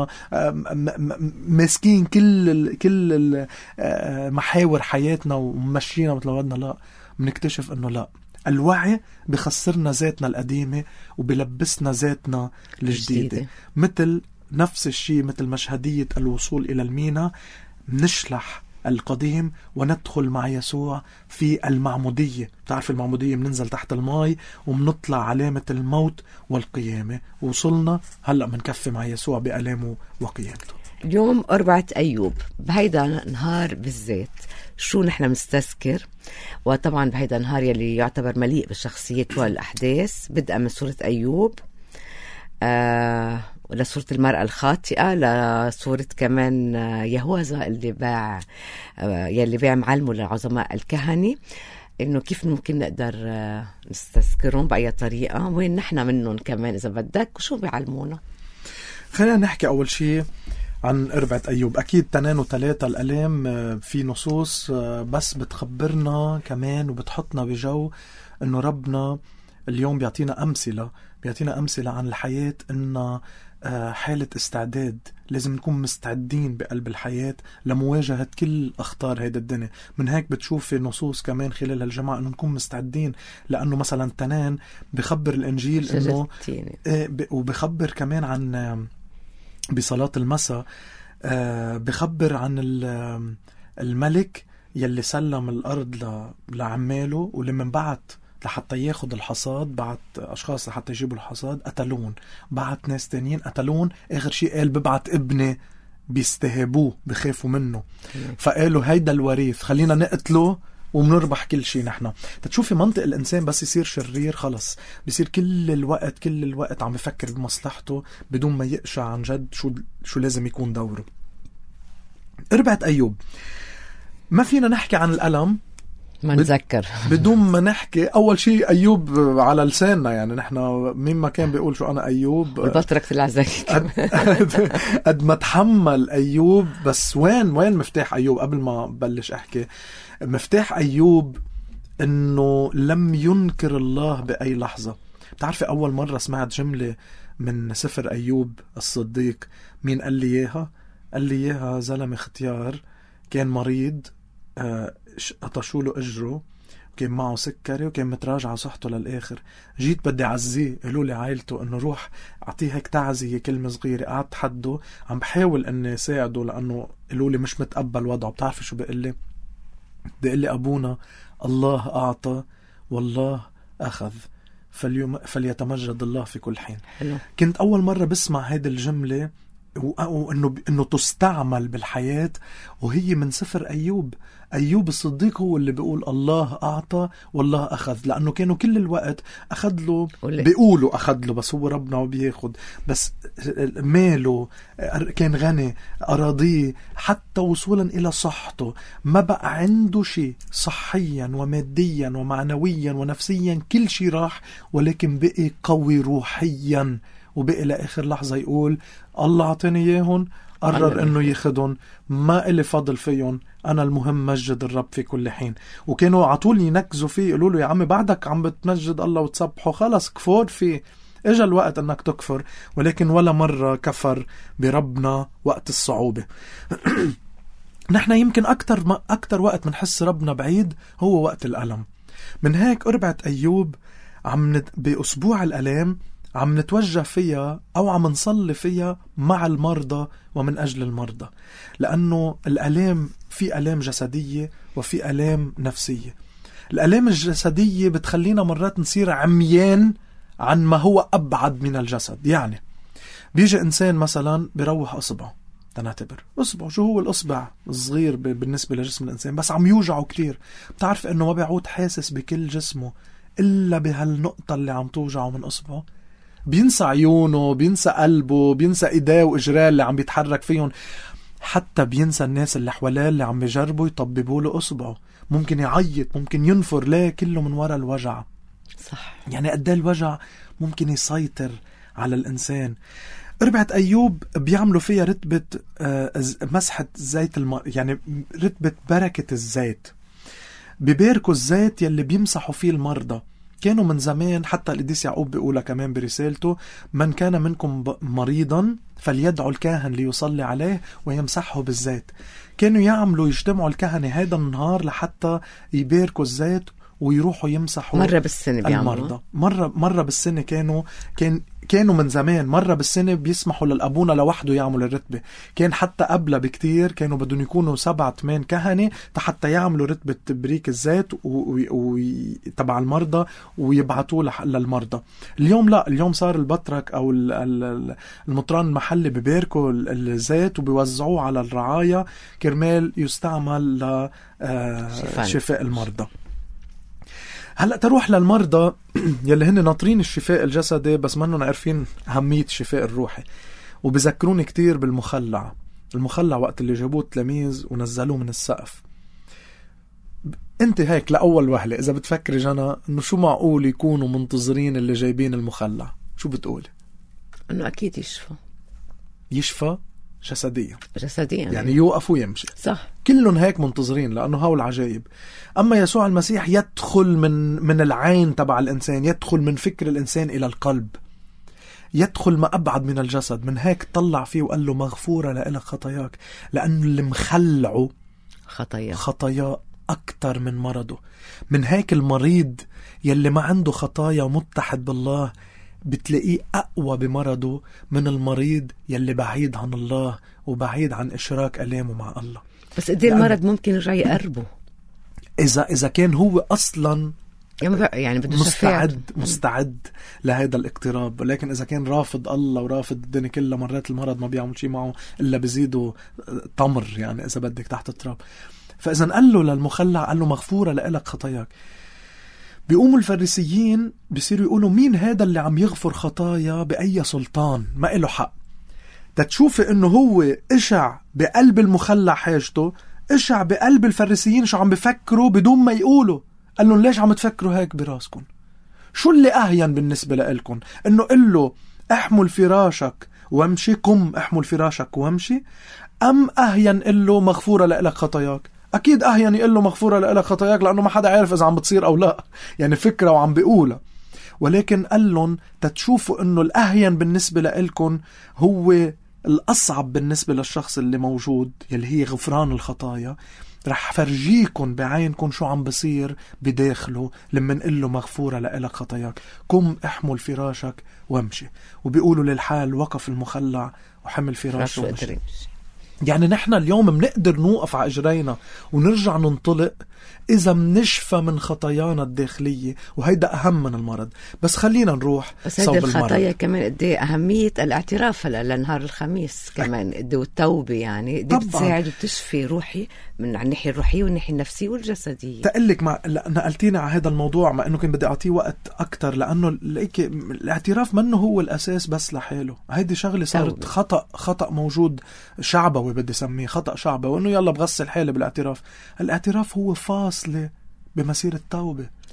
ماسكين كل كل محاور حياتنا ومشينا مثل ما بدنا. لا، بنكتشف إنه لا، الوعي بخسرنا ذاتنا القديمة وبلبسنا ذاتنا الجديدة. مثل نفس الشيء، مثل مشهدية الوصول إلى المينا، نشلح القديم وندخل مع يسوع في المعمودية. تعرف المعمودية بننزل تحت الماء وبنطلع علامة الموت والقيامة. وصلنا هلأ منكفي مع يسوع بألامه وقيامته. اليوم أربعة أيوب، بهيدا نهار بالذات شو نحن مستذكر؟ وطبعا بهيدا نهار يلي يعتبر مليء بالشخصيات والأحداث، بدأ من سورة أيوب آه لسورة المرأة الخاطئة، لسورة كمان يهوذا اللي باع آه يلي باع معلمه للعظماء الكهنة. إنه كيف ممكن نقدر آه نستذكرهم بأي طريقة، وين نحن منهم كمان إذا بدك، وشو بيعلمونا. خلينا نحكي أول شيء عن أربعة أيوب. أكيد تنين وثلاثة الألام في نصوص بس بتخبرنا كمان وبتحطنا بجو إنه ربنا اليوم بيعطينا أمثلة بيعطينا أمثلة عن الحياة، إنه حالة استعداد. لازم نكون مستعدين بقلب الحياة لمواجهة كل أخطار هيدا الدنيا. من هيك بتشوف في نصوص كمان خلال الجماعة إنه نكون مستعدين، لأنه مثلا تنين بخبر الإنجيل إنه وبخبر كمان عن بصلاة المساء بخبر عن الملك يلي سلم الأرض لعماله، ولمن بعت لحتى ياخد الحصاد، بعت أشخاص لحتى يجيبوا الحصاد قتلون، بعت ناس تانيين قتلون. آخر شيء قال ببعت ابني بيستهبوه بخافوا منه، فقالوا هيدا الوريث خلينا نقتله ومنربح كل شيء. نحن تشوفي منطق الإنسان بس يصير شرير خلص بيصير كل الوقت كل الوقت عم يفكر بمصلحته بدون ما يقشع عن جد شو شو لازم يكون دوره. أربعة أيوب ما فينا نحكي عن الألم ما نتذكر بدون ما نحكي أول شيء أيوب على لساننا. يعني نحن مين ما كان بيقول شو أنا أيوب والبطرك العزاكي قد, قد ما تحمل أيوب. بس وين وين مفتاح أيوب؟ قبل ما بلش أحكي، مفتاح أيوب إنه لم ينكر الله بأي لحظة. بتعرفي أول مرة سمعت جملة من سفر أيوب الصديق مين قال لي إياها؟ قال لي إياها زلمة ختيار كان مريض، قطشوا له أجره، كان معه سكري وكان متراجع صحته للآخر. جيت بدي عزيه، قالوا لي عائلته إنه روح أعطيه هيك تعزية كلمة صغيرة. قعدت حده عم بحاول إني ساعده لأنه قالوا لي مش متقبل وضعه. بتعرفي شو بيقول لي؟ بيقول لي أبونا الله أعطى والله أخذ فاليوم فليتمجد الله في كل حين. حلو. كنت أول مرة بسمع هذه الجملة وإنه إنه تستعمل بالحياة، وهي من سفر أيوب. أيوب الصديق هو اللي بيقول الله أعطى والله أخذ، لأنه كانوا كل الوقت أخذ له بيقولوا أخذ له بس هو ربنا وبياخد. بس ماله كان غني، أراضيه، حتى وصولا إلى صحته ما بقى عنده شيء صحيا وماديا ومعنويا ونفسيا، كل شيء راح، ولكن بقي قوي روحيا وبقي لآخر لحظة يقول الله عطيني إياهن، قرر انه ياخدهم، ما إلي فضل فيهم، انا المهم مجد الرب في كل حين. وكانوا عطول ينكزوا فيه يقولوا له يا عمي بعدك عم بتمجد الله وتسبحه، خلص كفور فيه، اجا الوقت انك تكفر. ولكن ولا مرة كفر بربنا وقت الصعوبة. نحن يمكن اكتر ما اكتر وقت منحس ربنا بعيد هو وقت الألم. من هيك أربعة أيوب عم ند... بأسبوع الألام عم نتوجه فيها أو عم نصلي فيها مع المرضى ومن أجل المرضى، لأنه الألام في ألام جسدية وفي ألام نفسية. الألام الجسدية بتخلينا مرات نصير عميان عن ما هو أبعد من الجسد. يعني بيجي إنسان مثلا بيروح أصبعه، تنعتبر أصبعه شو هو الأصبع الصغير بالنسبة لجسم الإنسان، بس عم يوجعه كتير. بتعرف إنه ما بيعود حاسس بكل جسمه إلا بهالنقطة اللي عم توجعه من أصبعه. بينسى عيونه، بينسى قلبه، بينسى إيديه وإجراه اللي عم بيتحرك فيهم، حتى بينسى الناس اللي حواليه اللي عم بيجربوا يطببوا له أصبعه. ممكن يعيط، ممكن ينفر، ليه؟ كله من وراء الوجع. صح. يعني قد الوجع ممكن يسيطر على الإنسان. أربعة أيوب بيعملوا فيها رتبة مسحة زيت الم... يعني رتبة بركة الزيت. بيباركوا الزيت يلي بيمسحوا فيه المرضى. كانوا من زمان، حتى القديس يعقوب بيقولها كمان برسالته، من كان منكم مريضا فليدعو الكاهن ليصلي عليه ويمسحه بالزيت. كانوا يعملوا يجتمعوا الكهنة هذا النهار لحتى يباركوا الزيت ويروحوا يمسحوا مرة بالسنة بيعملوا المرضى. مرة مرة بالسنة كانوا كان كانوا من زمان مرة بالسنة بيسمحوا للأبونا لوحده يعمل الرتبة. كان حتى قبل بكتير كانوا بدون يكونوا سبعة ثمان كهنة حتى يعملوا رتبة تبريك الزيت وتبع المرضى ويبعتوه للمرضى. اليوم لا، اليوم صار البطرك أو المطران المحلي بباركوا الزيت وبيوزعوه على الرعاية كرمال يستعمل لشفاء المرضى. هلأ تروح للمرضى يلي هن ناطرين الشفاء الجسدي بس ما انهم عارفين أهمية الشفاء الروحي. وبذكروني كتير بالمخلع. المخلع وقت اللي جابوه التلاميذ ونزلوه من السقف. انت هيك لأول وهلة إذا بتفكري جنى انه شو معقول يكونوا منتظرين اللي جايبين المخلع، شو بتقولي؟ انه اكيد يشفى يشفى جسديا جسديا يعني يوقف ويمشي. صح. كلهم هيك منتظرين لأنه هاو العجائب. أما يسوع المسيح يدخل من من العين تبع الإنسان، يدخل من فكر الإنسان إلى القلب، يدخل ما أبعد من الجسد. من هيك طلع فيه وقال له مغفورة لإلك خطاياك، لأنه اللي مخلعه خطايا خطايا أكتر من مرضه. من هيك المريض يلي ما عنده خطايا ومتحد بالله بتلاقيه أقوى بمرضه من المريض يلي بعيد عن الله وبعيد عن إشراك ألامه مع الله. بس قد ايه المرض ممكن يرجع يقربه إذا إذا كان هو أصلا يعني بده مستعد مستعد لهذا الاقتراب. ولكن إذا كان رافض الله ورافض الدنيا كلها، مرات المرض ما بيعمل شيء معه إلا بيزيده تمر، يعني إذا بدك تحت التراب. فإذا قال له للمخلع، قال له مغفورة لإلك خطاياك. بيقوموا الفريسيين بيصيروا يقولوا مين هذا اللي عم يغفر خطايا بأي سلطان؟ ما إله حق. تتشوفي إنه هو إشع بقلب المخلع حاجته، إشع بقلب الفريسيين شو عم بفكروا بدون ما يقولوا. قال لهم ليش عم تفكروا هيك براسكم؟ شو اللي أهين بالنسبة لإلكم؟ إنه قل له احمل فراشك وامشي، قم احمل فراشك وامشي، أم أهين قل له مغفورة لإلك خطاياك؟ أكيد أهين يقول له مغفورة لإلك خطاياك، لأنه ما حدا عارف إذا عم بتصير أو لا، يعني فكرة وعم بيقولها. ولكن قال لهم تتشوفوا إنه الأهين بالنسبة لإلكم هو الأصعب بالنسبة للشخص اللي موجود يلي هي غفران الخطايا. رح فرجيكم بعينكم شو عم بصير بداخله لما نقول له مغفورة لإلك خطاياك، قم احمل فراشك وامشي. وبيقولوا للحال وقف المخلع وحمل فراشه ومشي. يعني نحن اليوم منقدر نوقف على اجرينا ونرجع ننطلق إذا منشفى من خطايانا الداخلية، وهيدا أهم من المرض. بس خلينا نروح بس هيدا الخطايا كمان قد ايه أهمية الاعتراف هلا لنهار الخميس كمان قد ايه، والتوبة يعني قد ايه بتساعد وبتشفي روحي من الناحية الروحية والناحية النفسية والجسدية. تقلك مع نقلتينا على هذا الموضوع مع إنه كان بدي أعطيه وقت أكتر، لأنه ليك الاعتراف منه هو الأساس بس لحاله. هيدي شغلة صارت خطأ خطأ موجود شعبوي، بدي سميه خطأ شعبوي، وإنه يلا بغسل حالي بالاعتراف. الاعتراف هو فاصلة بمسير التوبة.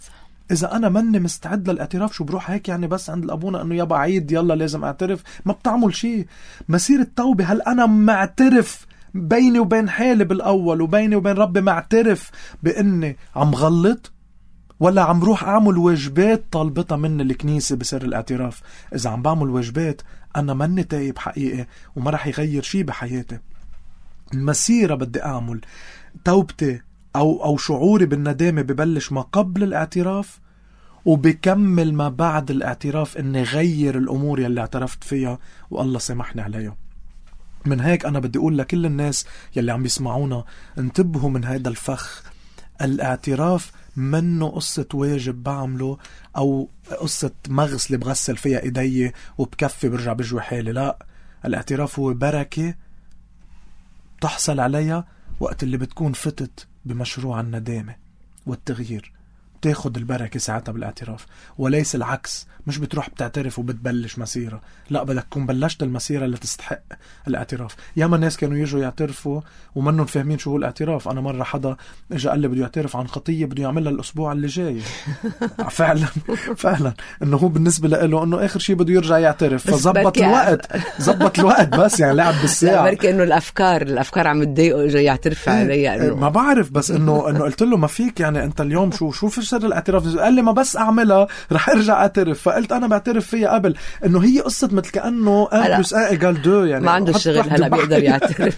إذا أنا مني مستعد للاعتراف شو بروح هيك يعني بس عند الأبونا أنه يابا عيد يلا لازم أعترف؟ ما بتعمل شيء. مسير التوبة هل أنا معترف بيني وبين حالي بالأول وبيني وبين ربي معترف بإني عم غلط، ولا عم روح أعمل واجبات طالبتها من الكنيسة بسر الاعتراف؟ إذا عم بعمل واجبات أنا مني تايب حقيقي وما رح يغير شيء بحياتي. المسيرة بدي أعمل توبتي أو, أو شعوري بالندامة ببلش ما قبل الاعتراف وبكمل ما بعد الاعتراف إني غير الأمور يلي اعترفت فيها والله سامحني عليها. من هيك أنا بدي أقول لكل الناس يلي عم يسمعونا انتبهوا من هذا الفخ. الاعتراف منه قصة واجب بعمله أو قصة مغسل بغسل فيها إيدي وبكفي برجع بجوي حالي. لا، الاعتراف هو بركة تحصل عليها وقت اللي بتكون فتت بمشروع الندامة والتغيير، تاخد البركة ساعتها بالاعتراف، وليس العكس. مش بتروح بتعترف وبتبلش مسيرة، لا بدك تكون بلشت المسيرة اللي تستحق الاعتراف. ياما الناس كانوا يجوا يعترفوا ومنهم فاهمين شو هو الاعتراف. أنا مرة حدا اجا قال لي بده يعترف عن خطية بده يعملها الأسبوع اللي جاي. فعلا فعلا إنه هو بالنسبة له إنه آخر شيء بده يرجع يعترف، فزبط الوقت زبط الوقت بس يعني لعب بالساعة. لا بركي إنه الأفكار الأفكار عم تضايقه اجا يعترف عليها. إنه ما بعرف بس إنه إنه قلت له ما فيك يعني أنت اليوم شو شو في سر الاعتراف؟ قال لي ما بس أعملها رح أرجع أعترف. فقلت أنا بعترف فيها قبل، إنه هي قصة مثل كأنه أن بلس أن إيجال دو، يعني ما عنده الشغل هلا بيقدر يعترف.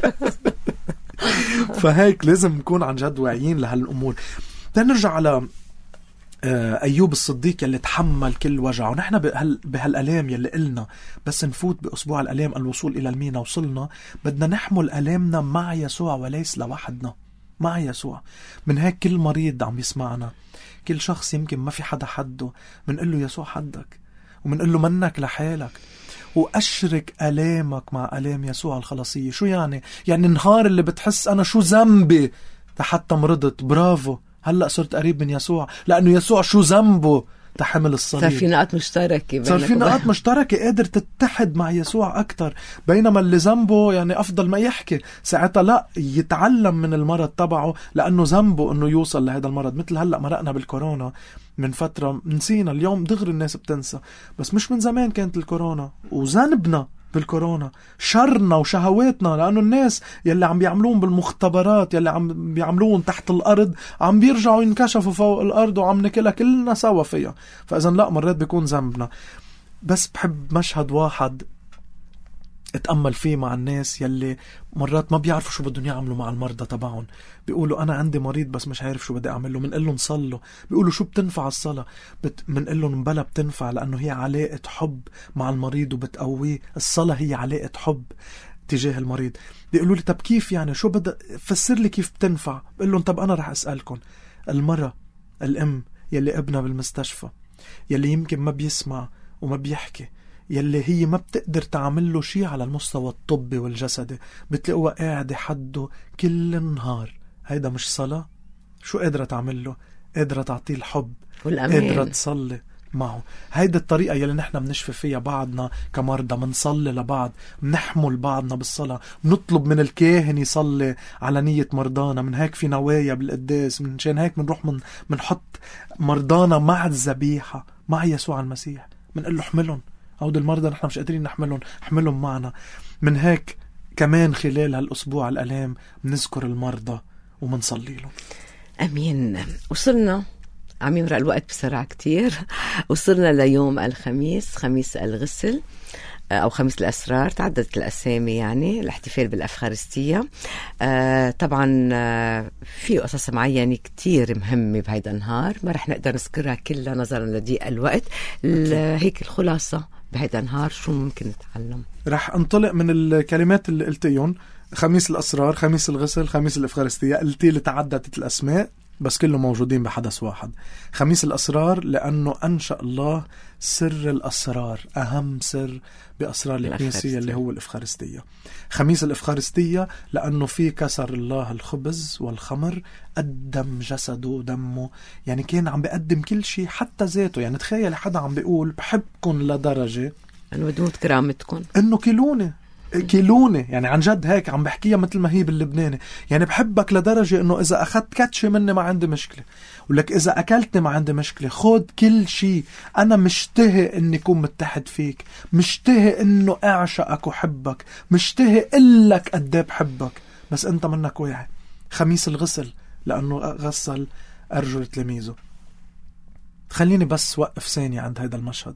فهيك لازم نكون عن جد واعيين لهالأمور. تنرجع على أيوب الصديق يلي تحمل كل وجعه. ونحن بهال بهالألام يلي قلنا بس نفوت بأسبوع الألام الوصول إلى المينا وصلنا، بدنا نحمل ألامنا مع يسوع وليس لوحدنا، مع يسوع. من هيك كل مريض عم يسمعنا، كل شخص يمكن ما في حدا حده، منقل له يسوع حدك ومنقل له منك لحالك، وأشرك ألامك مع ألام يسوع الخلاصية. شو يعني؟ يعني النهار اللي بتحس أنا شو ذنبي حتى مرضت، برافو هلأ صرت قريب من يسوع، لأنه يسوع شو ذنبه تحمل الصليب. صار في نقاط مشتركة، صار في نقاط مشتركة قادر تتحد مع يسوع أكتر. بينما اللي ذنبه يعني أفضل ما يحكي ساعتها، لا يتعلم من المرض تبعه لأنه ذنبه أنه يوصل لهذا المرض. مثل هلأ مرقنا بالكورونا من فترة، نسينا اليوم دغري الناس بتنسى، بس مش من زمان كانت الكورونا وذنبنا بالكورونا، شرنا وشهواتنا، لأنه الناس يلي عم بيعملون بالمختبرات يلي عم بيعملون تحت الأرض عم بيرجعوا ينكشفوا فوق الأرض وعم نكلها كلنا سوا فيها. فإذا لا، مرات بيكون ذنبنا. بس بحب مشهد واحد اتأمل فيه مع الناس يلي مرات ما بيعرفوا شو بدهم يعملوا مع المرضى تبعهم. بيقولوا أنا عندي مريض بس مش عارف شو بدي أعمله. من قلهم صلوا. بيقولوا شو بتنفع الصلاة؟ بت... من قلهم مبلا بتنفع، لأنه هي علاقة حب مع المريض وبتقويه. الصلاة هي علاقة حب تجاه المريض. بيقولوا لي طب كيف يعني؟ شو بدي فسر لي كيف بتنفع؟ بقول لهم طب أنا رح أسألكم. المرة الأم يلي ابنها بالمستشفى، يلي يمكن ما بيسمع وما بيحكي، يلي هي ما بتقدر تعمل له شيء على المستوى الطبي والجسدي، بتلاقوها قاعدة حده كل النهار. هيدا مش صلاة؟ شو قادرة تعمل له؟ قادرة تعطيه الحب والأمان، قادرة تصلي معه. هيدا الطريقة يلي نحن بنشفي فيها بعضنا كمرضى. منصلي لبعض، منحمل بعضنا بالصلاة، منطلب من الكاهن يصلي على نية مرضانا. من هيك في نوايا بالقداس، من شان هيك منروح من منحط مرضانا مع الذبيحة مع يسوع المسيح، منقول له احملهم هود المرضى نحن مش قادرين نحملهم، احملهم معنا. من هيك كمان خلال هالأسبوع الألام بنذكر المرضى ومنصلي لهم. أمين. وصلنا، عم يمرق الوقت بسرعة كتير، وصلنا ليوم الخميس، خميس الغسل أو خميس الأسرار. تعددت الأسامي يعني الاحتفال بالأفخارستية. آه طبعا آه في قصص معينة كتير مهمة بهيدا النهار، ما رح نقدر نذكرها كلها نظرا لضيق الوقت. هيك الخلاصة بهيدا النهار شو ممكن نتعلم؟ رح انطلق من الكلمات اللي قلتيهم. خميس الأسرار، خميس الغسل، خميس الأفخارستية. قلتي اللي تعددت الأسماء بس كلهم موجودين بحدث واحد. خميس الأسرار لأنه أنشأ الله سر الأسرار، أهم سر بأسرار الكنيسة اللي هو الإفخارستية. خميس الإفخارستية لأنه في كسر الله الخبز والخمر، قدم جسده ودمه، يعني كان عم بيقدم كل شيء حتى ذاته. يعني تخيل حدا عم بيقول بحبكن لدرجة أنه بدموت كرامتكن، أنه كلوني كيلوني، يعني عن جد هيك عم بحكيها مثل ما هي باللبناني. يعني بحبك لدرجة انه اذا اخذت كاتشي مني ما عندي مشكلة، ولك اذا اكلتني ما عندي مشكلة، خود كل شيء. انا مشتهي اني اكون متحد فيك، مشتهي انه اعشقك وحبك، مشتهي قلك قد بحبك، بس انت منك واعي. خميس الغسل لانه غسل ارجل تلاميذه. خليني بس وقف ثانية عند هذا المشهد.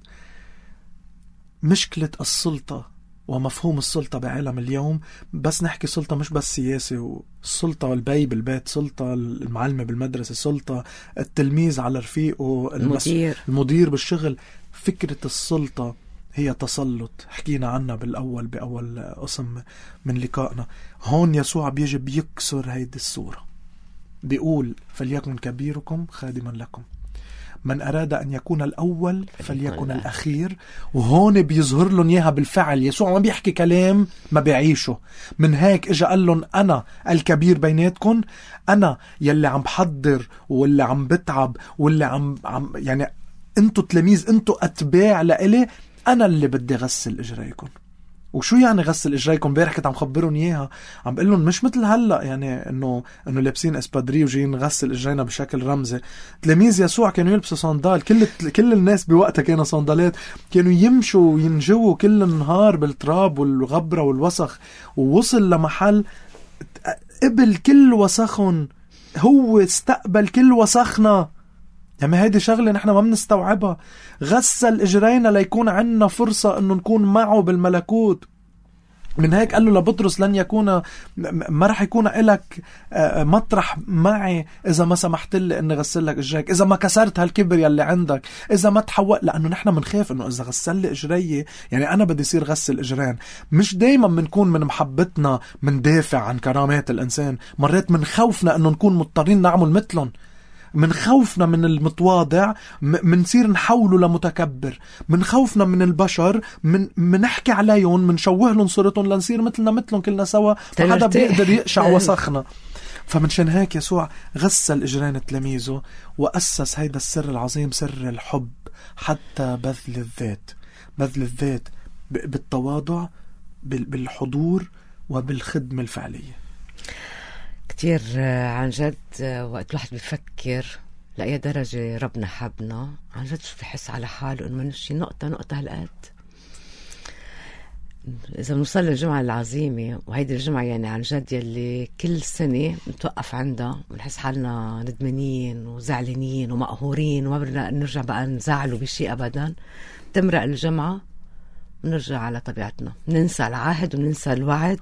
مشكلة السلطة ومفهوم السلطة بعالم اليوم، بس نحكي سلطة مش بس سياسي، والسلطة والبي بالبيت سلطة، المعلمة بالمدرسة سلطة، التلميذ على رفيقه، المدير المدير بالشغل. فكرة السلطة هي تسلط، حكينا عنها بالأول بأول قسم من لقائنا. هون يسوع بيجي بيكسر هيدي الصورة، بيقول فليكن كبيركم خادما لكم، من أراد أن يكون الأول فليكن الأخير. وهون بيظهر لهم إياها بالفعل. يسوع ما بيحكي كلام ما بيعيشه. من هيك إجا قال لهم أنا الكبير بيناتكم، أنا يلي عم بحضر واللي عم بتعب واللي عم, عم يعني أنتوا تلاميذ، أنتوا أتباع لإلي، أنا اللي بدي غسل إجريكم. وشو يعني غسل اجريكم؟ بارح كنت عم خبرهم اياها، عم بقول لهم مش مثل هلا يعني انه انه لابسين اسبادري وجايين نغسل اجرينا بشكل رمزي. تلاميذ يسوع كانوا يلبسوا صندال، كل كل الناس بوقتها كانوا صندالات، كانوا يمشوا وينجوا كل النهار بالتراب والغبره والوسخ، ووصل لمحل قبل كل وسخهم، هو استقبل كل وسخنا. يعني هيدي شغلة نحن ما بنستوعبها. غسل إجرينا ليكون عنا فرصة أنه نكون معه بالملكوت. من هيك قال له لبطرس لن يكون، ما رح يكون إلك مطرح معي إذا ما سمحت لي أني غسل لك إجريك، إذا ما كسرت هالكبر يلي عندك، إذا ما تحول. لأنه نحن منخاف أنه إذا غسل لي إجري يعني أنا بدي يصير غسل إجرين. مش دايما منكون من محبتنا من دافع عن كرامات الإنسان، مرات من خوفنا أنه نكون مضطرين نعمل مثلهم، من خوفنا من المتواضع منصير نحوله لمتكبر، من خوفنا من البشر من منحكي عليهم، منشوه لهم صورتهم لنصير مثلنا مثلهم كلنا سوا، ما حدا بيقدر يقشع وسخنا. فمنشان هيك يسوع غسل إجرين تلاميذه وأسس هيدا السر العظيم، سر الحب، حتى بذل الذات. بذل الذات بالتواضع، بالحضور، وبالخدمة الفعلية. كتير عن جد وقت الواحد بيفكر لأي درجة ربنا حبنا، عن جد شو بحس على حاله إنه منشي نقطة نقطة هالقد. إذا بنوصل للجمعة العظيمة، وهيدي الجمعة يعني عن جد يلي كل سنة نتوقف عندها ونحس حالنا ندمانين وزعلانين ومقهورين وما بدنا نرجع بقى نزعلوا بشيء أبدا، تمرق الجمعة ونرجع على طبيعتنا، ننسى العهد وننسى الوعد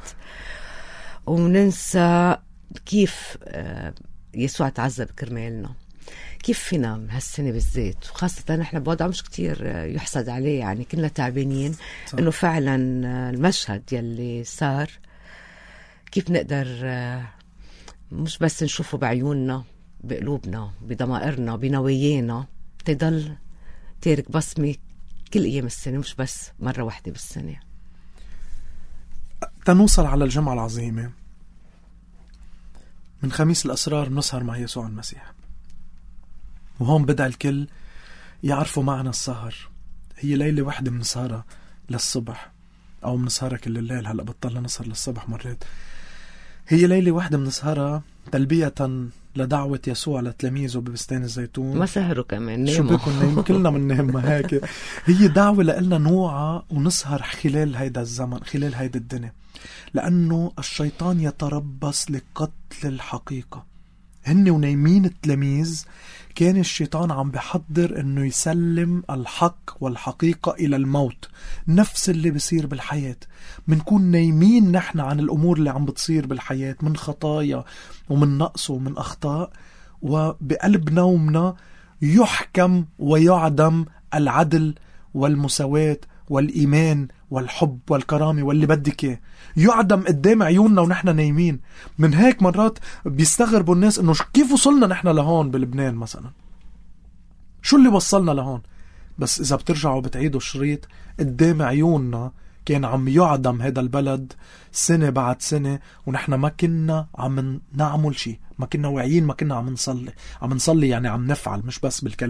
وننسى كيف يسوع تعذب كرمالنا. كيف فينا هالسنة بالذات، وخاصة نحن بوضع مش كتير يحسد عليه، يعني كنا تعبانين انه فعلا المشهد يلي صار كيف نقدر مش بس نشوفه بعيوننا، بقلوبنا، بضمائرنا، بنوايانا، تضل تارك بصمة كل ايام السنة، مش بس مرة واحدة بالسنة. تنوصل على الجمعة العظيمة من خميس الأسرار نسهر مع يسوع المسيح، وهون بدأ الكل يعرفوا معنى السهر. هي ليلة واحدة من سهرة للصبح، أو من سهرة كل الليل، هلأ بطلنا نسهر للصبح مرات. هي ليلة واحدة من سهرة تلبية لدعوة يسوع لتلاميذه ببستان الزيتون. ما سهروا كمان، شو بيكون نايم، كلنا من نايم هيك. هي دعوة لنا نوعى ونسهر خلال هيدا الزمن، خلال هيدا الدنيا، لأنه الشيطان يتربص لقتل الحقيقة. هن ونايمين التلاميذ كان الشيطان عم بحضر انه يسلم الحق والحقيقة الى الموت. نفس اللي بيصير بالحياة، منكون نايمين نحن عن الامور اللي عم بتصير بالحياة، من خطايا ومن نقص ومن اخطاء، وبقلب نومنا يحكم ويعدم العدل والمساواة والإيمان والحب والكرامة واللي بدك اياه، يعدم قدام عيوننا ونحن نايمين. من هيك مرات بيستغربوا الناس انه كيف وصلنا نحن لهون بلبنان مثلا، شو اللي وصلنا لهون. بس اذا بترجعوا بتعيدوا الشريط، قدام عيوننا كان عم يعدم هذا البلد سنة بعد سنة، ونحن ما كنا عم نعمل شيء، ما كنا واعيين، ما كنا عم نصلي. عم نصلي يعني عم نفعل، مش بس بالكلام.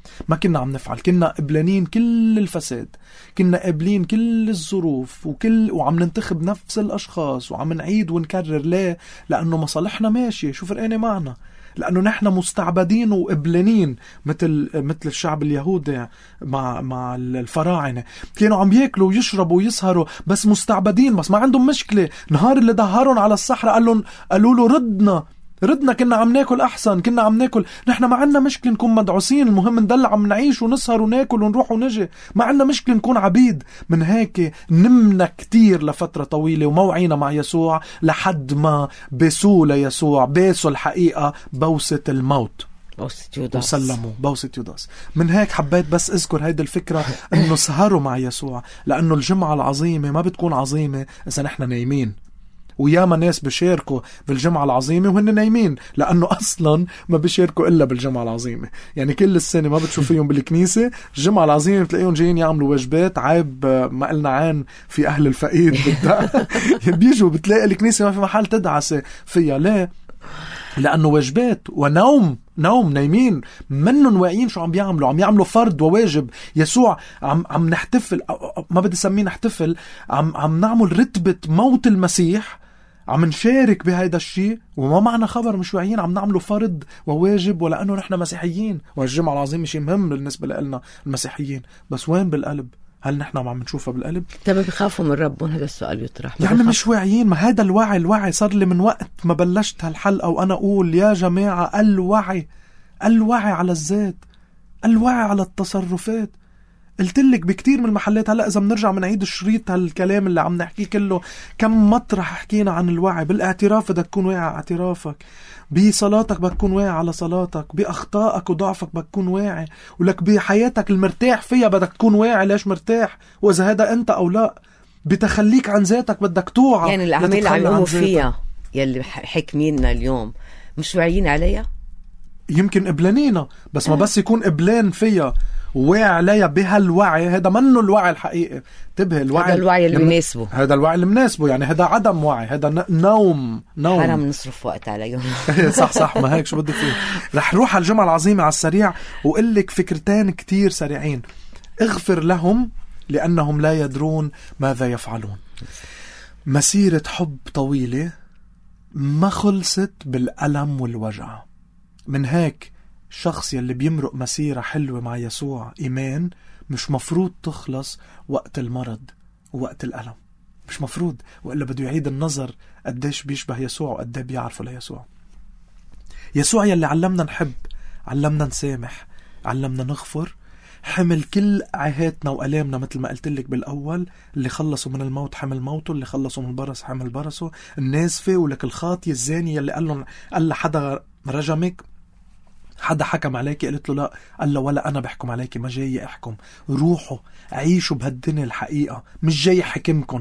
ما كنا عم نفعل، كنا قبلانين كل الفساد، كنا قابلين كل الظروف وكل وعم ننتخب نفس الأشخاص وعم نعيد ونكرر. ليه؟ لأنه مصالحنا ماشية. شو فرقانة معنا؟ لأنه نحن مستعبدين وقبلانين مثل مثل الشعب اليهودي مع مع الفراعنة، كانوا عم ياكلوا ويشربوا ويسهروا بس مستعبدين، بس ما عندهم مشكلة. نهار اللي ظهرهم على الصحراء قال لهم قالوا له ردنا ردنا كنا عم ناكل أحسن، كنا عم ناكل، نحن ما عنا مشكلة نكون مدعوسين، المهم ندل عم نعيش ونسهر وناكل ونروح ونجي، ما عنا مشكلة نكون عبيد. من هيك نمنا كتير لفترة طويلة وما وعينا مع يسوع لحد ما بسوا ليسوع، باسوا الحقيقة بوسة الموت، بوسة يوداس، وسلموا بوسة يوداس. من هيك حبيت بس اذكر هيدي الفكرة انه سهروا مع يسوع، لانه الجمعة العظيمة ما بتكون عظيمة اذا نحن نايمين. وياما ناس بشاركوا بالجمعة العظيمة وهن نايمين، لأنه أصلا ما بشاركوا إلا بالجمعة العظيمة. يعني كل السنة ما بتشوف فيهم بالكنيسة، الجمعة العظيمة بتلاقيهم جايين يعملوا واجبات. عيب ما قلنا عن في أهل الفقير بيجوا بتلاقي الكنيسة ما في محل تدعس فيها. ليه؟ لأنه واجبات ونوم، نوم نايمين، منن واعيين شو عم بيعملوا، عم يعملوا فرض وواجب. يسوع عم عم نحتفل، ما بدي سميه نحتفل، عم عم نعمل رتبة موت المسيح، عم نشارك بهيدا الشيء وما معنا خبر، مش واعيين، عم نعمله فرض وواجب ولأنه نحن مسيحيين. والجمعة العظيمة شيء مهم بالنسبة لنا المسيحيين، بس وين بالقلب؟ هل نحن عم نشوفها بالقلب؟ طيب بيخافوا من ربهم؟ هذا السؤال يطرح. يعني مش واعيين. ما هذا الوعي، الوعي صار لي من وقت ما بلشت هالحلقة وأنا أقول يا جماعة الوعي، الوعي على الذات، الوعي على التصرفات. قلت لك بكتير من المحلات، هلأ إذا بنرجع من عيد الشريط هالكلام اللي عم نحكيه كله، كم مطرح حكينا عن الوعي. بالاعتراف بدك تكون واعي على اعترافك، بصلاتك بدك تكون واعي على صلاتك، بأخطائك وضعفك بدك تكون واعي، ولك بحياتك المرتاح فيها بدك تكون واعي ليش مرتاح وإذا هذا أنت أو لا. بتخليك عن ذاتك بدك توعى. يعني الأعمال اللي عم يقوموا فيها يلي حكميننا اليوم مش واعيين عليها؟ يمكن قبلانينا، بس ما بس يكون قبلان فيها وواعي عليها بهالوعي، هذا منه الوعي الحقيقي. انتبه، الوعي هذا الوعي اللي مناسبه، هذا الوعي اللي مناسبه، يعني هذا عدم وعي، هذا نوم نوم حرام نصرف وقت عليهم. صح صح، ما هيك شو بدي فيه. رح روح على الجمعة العظيمة على السريع وقل لك فكرتين كتير سريعين. اغفر لهم لأنهم لا يدرون ماذا يفعلون. مسيرة حب طويلة ما خلصت بالألم والوجع. من هيك الشخص يلي بيمرق مسيرة حلوة مع يسوع إيمان مش مفروض تخلص وقت المرض ووقت الألم، مش مفروض، وإلا بده يعيد النظر قديش بيشبه يسوع وقديه بيعرفه ليسوع. يسوع يلي علمنا نحب، علمنا نسامح، علمنا نغفر، حمل كل عهاتنا وألامنا مثل ما قلت لك بالأول. اللي خلصوا من الموت حمل موته، اللي خلصوا من البرص حمل برصه، النازفة ولك الخاطي الزاني يلي قال لهم قال حدا رجمك، حدا حكم عليك، قلت له لا، قال له ولا أنا بحكم عليك، ما جاي أحكم، روحوا عيشوا بهالدنيا الحقيقة، مش جاي حكمكم.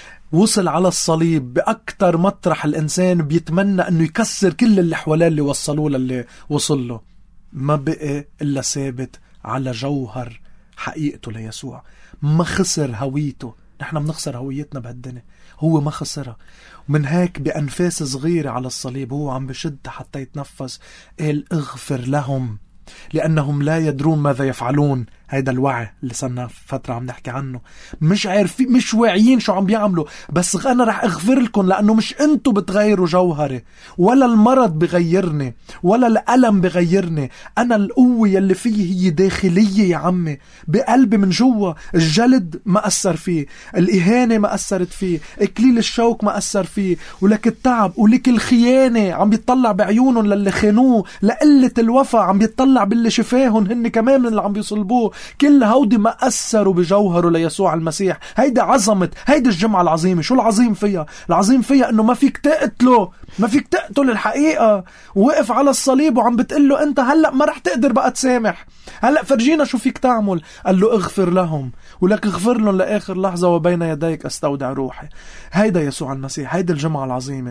وصل على الصليب بأكتر مطرح الإنسان بيتمنى أنه يكسر كل اللي حواليه اللي وصلوه للي وصل له، ما بقى إلا ثابت على جوهر حقيقته ليسوع. ما خسر هويته، نحن بنخسر هويتنا بهالدنيا، هو ما خسرها. ومن هيك بأنفاس صغيرة على الصليب هو عم بشد حتى يتنفس، قال اغفر لهم لأنهم لا يدرون ماذا يفعلون. هيدا الوعي اللي صرنا فترة عم نحكي عنه، مش عارفين، مش واعيين شو عم بيعملوا، بس أنا رح أغفر لكم لأنه مش أنتوا بتغيروا جوهري، ولا المرض بغيرني، ولا الألم بغيرني. أنا القوة يلي فيه هي داخلية يا عمي، بقلبي من جوا. الجلد ما أثر فيه، الإهانة ما أثرت فيه، إكليل الشوك ما أثر فيه، ولك التعب ولك الخيانة عم بيطلع بعيونهم للي خانوه، لقلة الوفا عم بيطلع باللي شفاهن هن كمان من اللي عم بيصلبوه. كل هودي ما أثروا بجوهره ليسوع المسيح. هيدا عظمت هيدا الجمعة العظيمة. شو العظيم فيها؟ العظيم فيها انه ما فيك تقتله، ما فيك تقتل الحقيقة. وقف على الصليب وعم بتقله انت هلأ ما رح تقدر بقى تسامح، هلأ فرجينا شو فيك تعمل. قال له اغفر لهم، ولك اغفر لهم لآخر لحظة وبين يديك استودع روحي. هيدا يسوع المسيح، هيدا الجمعة العظيمة.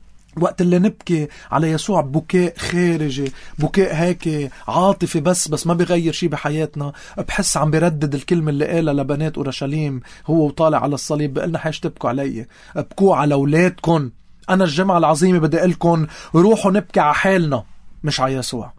وقت اللي نبكي على يسوع بكاء خارجي، بكاء هيك عاطفي بس بس ما بيغير شي بحياتنا، بحس عم بردد الكلمة اللي قالها لبنات أورشليم هو وطالع على الصليب، بقلنا حيش تبكوا علي، ابكوا على أولادكم. أنا الجمعة العظيمة بدي أقلكم روحوا نبكي على حالنا مش على يسوع.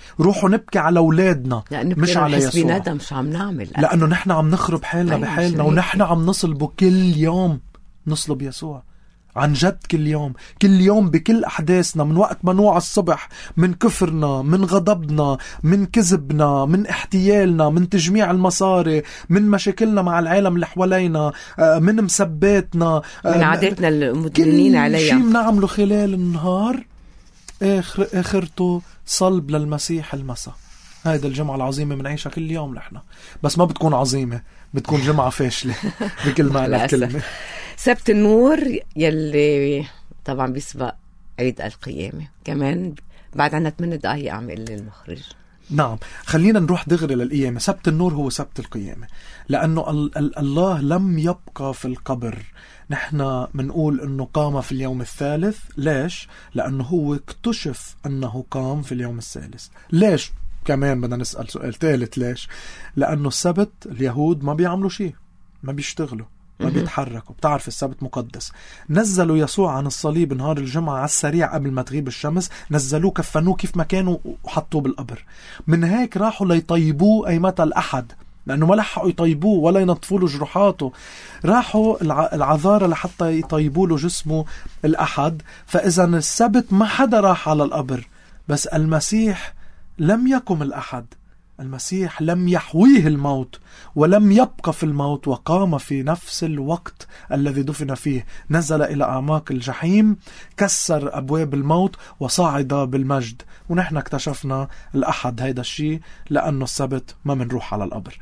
روحوا نبكي على أولادنا مش على يسوع، ندم مش عم نعمل، لأنه نحن عم نخرب حالنا بحالنا، ونحن عم نصلبه كل يوم، نصلب يسوع عن جد كل يوم كل يوم بكل أحداثنا، من وقت ما نوع الصبح، من كفرنا، من غضبنا، من كذبنا، من احتيالنا، من تجميع المصاري، من مشاكلنا مع العالم اللي حوالينا، من مسباتنا، من عاداتنا المدمنين عليها، كل شيء بنعمله خلال النهار آخر آخرته صلب للمسيح المساء. هذا الجمعة العظيمة بنعيشها كل يوم نحن، بس ما بتكون عظيمة، بتكون جمعة فاشلة بكل معنى الكلمة. سبت النور يلي طبعا بيسبق عيد القيامة، كمان بعد عنا ثمان دقايق عم يقول للمخرج. نعم، خلينا نروح دغري للقيامة. سبت النور هو سبت القيامة، لأنه ال- ال- الله لم يبقى في القبر. نحن منقول أنه قام في اليوم الثالث. ليش؟ لأنه هو اكتشف أنه قام في اليوم الثالث. ليش؟ كمان بدنا نسأل سؤال ثالث، ليش؟ لأنه السبت اليهود ما بيعملوا شيء، ما بيشتغلوا، ما بيتحركوا. بتعرف السبت مقدس. نزلوا يسوع عن الصليب نهار الجمعة على السريع قبل ما تغيب الشمس، نزلوه كفنوه كيف ما كانوا وحطوه بالقبر. من هيك راحوا ليطيبوه أيمتى الأحد، لأنه ما لحقوا يطيبوه ولا ينطفوا له جروحاته. راحوا العذارى لحتى يطيبوا له جسمه الأحد. فإذا السبت ما حدا راح على القبر، بس المسيح لم يقم الأحد. المسيح لم يحويه الموت ولم يبقى في الموت، وقام في نفس الوقت الذي دفن فيه. نزل إلى أعماق الجحيم، كسر أبواب الموت وصعد بالمجد. ونحن اكتشفنا الأحد هيدا الشيء لأنه السبت ما منروح على القبر.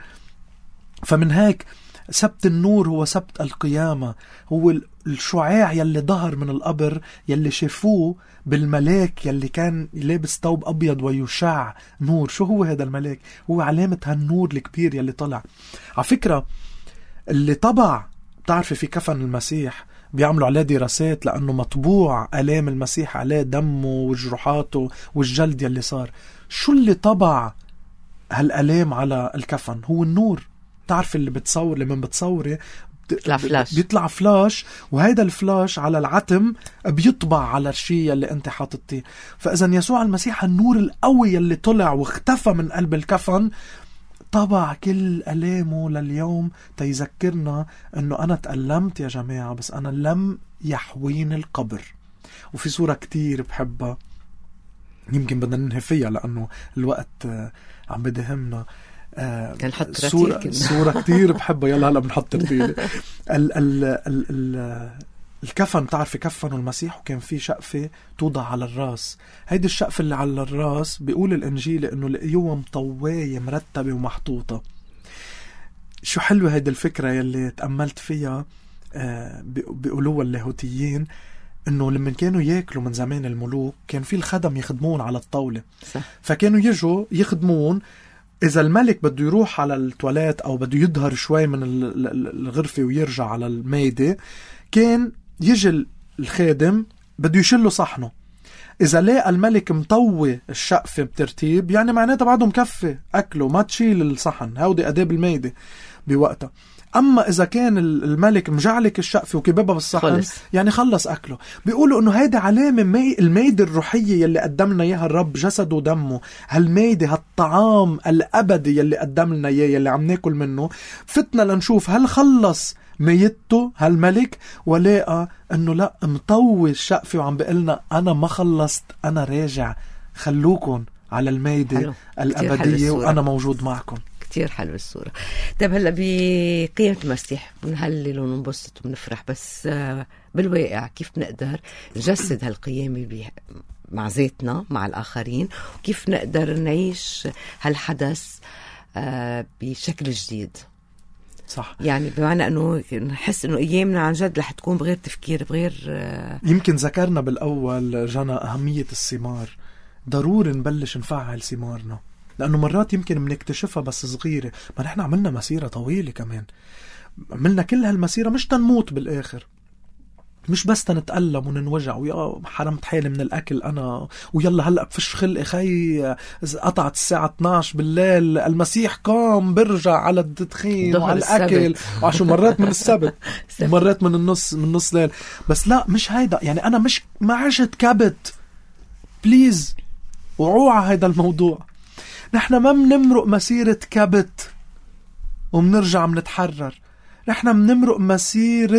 فمن هيك سبت النور هو سبت القيامة، هو الشعاع يلي ظهر من القبر، يلي شافوه بالملاك يلي كان لابس ثوب أبيض ويشع نور. شو هو هذا الملاك؟ هو علامة هالنور الكبير يلي طلع. على فكرة اللي طبع، بتعرفي في كفن المسيح بيعملوا عليه دراسات لأنه مطبوع ألام المسيح عليه، دمه وجروحاته والجلد يلي صار. شو اللي طبع هالألام على الكفن؟ هو النور. تعرف اللي بتصور، اللي من بتصوري بيطلع فلاش، بيطلع فلاش، وهيدا الفلاش على العتم بيطبع على الشيء اللي انت حاططيه. فإذا يسوع المسيح النور القوي اللي طلع واختفى من قلب الكفن، طبع كل ألامه لليوم تيذكرنا انه انا تألمت يا جماعة، بس انا لم يحوين القبر. وفي صورة كتير بحبها، يمكن بدنا ننهي فيها لانه الوقت عم بدهمنا. كان حط صورة, صورة كتير بحبها. يلا هلا بنحط ترتيل. ال ال ال ال الكفن، تعرفي كفنوا المسيح وكان في شقفة توضع على الراس. هيدي الشقفة اللي على الراس بيقول الإنجيل إنه لقيوها مطوية مرتبة ومحطوطة. شو حلوة هيدي الفكرة يلي تأملت فيها. آه بيقولوها اللاهوتيين إنه لما كانوا يأكلوا من زمان الملوك كان في الخدم يخدمون على الطاولة، فكانوا يجوا يخدمون. إذا الملك بده يروح على التواليت أو بده يظهر شوي من الغرفة ويرجع على الميدة، كان يجي الخادم بده يشله صحنه. إذا لقى الملك مطوي الشقفة بترتيب، يعني معناتها بعده مكفي أكله، ما تشيل الصحن. هودي أداب الميدة بوقتها. أما إذا كان الملك مجعلك الشقفة وكبابها بالصحن، خلص. يعني خلص أكله. بيقولوا إنه هيدا علامة مي الميدة الروحية يلي قدم لنا إياها الرب، جسد ودمه. هالميدة، هالطعام الأبدي يلي قدم لنا إياه، يلي عم ناكل منه. فتنا لنشوف هل خلص ميته هالملك، ولاقى إنه لا، مطوي الشقفة وعم بيقلنا أنا ما خلصت، أنا راجع، خلوكن على الميدة حلو. الأبدية وأنا موجود معكم. كتير حلو الصورة. طيب هلأ بقيمة المسيح بنهلل وننبسط وبنفرح، بس بالواقع كيف بنقدر نجسد هالقيامة مع ذاتنا مع الآخرين، وكيف نقدر نعيش هالحدث بشكل جديد؟ صح. يعني بمعنى أنه نحس أنه أيامنا عن جد رح تكون بغير تفكير، بغير. يمكن ذكرنا بالأول جانا أهمية الثمار. ضروري نبلش نفعل ثمارنا، لأنه مرات يمكن منكتشفها بس صغيرة. ما نحن عملنا مسيرة طويلة، كمان عملنا كل هالمسيرة مش تنموت بالآخر، مش بس تنتألم وننوجع ويا حرمت حالي من الأكل أنا ويلا هلأ بفش خلقي خي قطعت الساعة اثناشر بالليل، المسيح قام برجع على التدخين وعلى الأكل وعشو مرات من السبت مرات من النص من نص ليل. بس لا، مش هيدا. يعني أنا مش ما عشت كبت بليز، وعوع هيدا الموضوع. نحن ما منمرق مسيرة كبت ومنرجع منتحرر. نحن منمرق مسيرة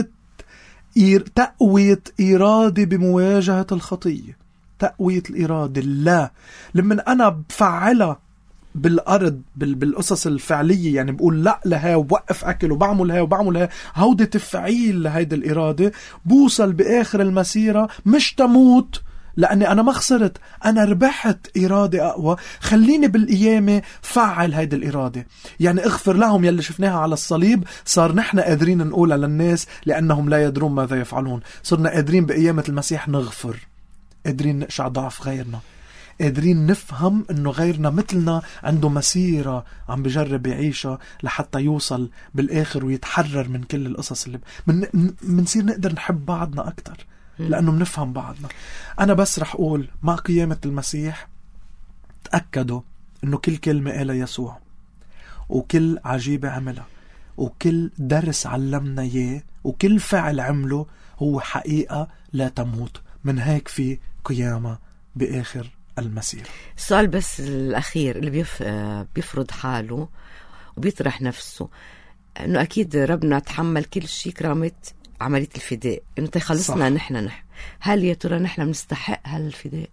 تقوية إرادة بمواجهة الخطية، تقوية الإرادة. لا، لما أنا بفعلها بالأرض بالقصص الفعلية، يعني بقول لا لها وبوقف أكل وبعمل هاي وبعمل هاي، هودة تفعيل لهيدا الإرادة، بوصل بآخر المسيرة مش تموت لأني أنا ما خسرت، أنا ربحت إرادة أقوى. خليني بالقيامة فعل هيدا الإرادة. يعني اغفر لهم يلي شفناها على الصليب، صار نحن قادرين نقولها للناس لأنهم لا يدرون ماذا يفعلون. صرنا قادرين بقيامة المسيح نغفر، قادرين نقشع ضعف غيرنا، قادرين نفهم انه غيرنا مثلنا عنده مسيرة عم بجرب يعيشها لحتى يوصل بالاخر ويتحرر من كل القصص اللي من منصير نقدر نحب بعضنا اكتر لانه منفهم بعضنا. انا بس رح اقول مع قيامة المسيح تأكدوا انه كل كلمة قالها يسوع وكل عجيبة عملها وكل درس علمنا اياه وكل فعل عمله هو حقيقة لا تموت. من هيك في قيامة بآخر المسير. السؤال بس الأخير اللي بيف... بيفرض حاله وبيطرح نفسه، إنه أكيد ربنا تحمل كل شيء كرامة عملية الفداء، إنه تخلصنا نحن نح هل يا ترى نحن بنستحق هالفداء؟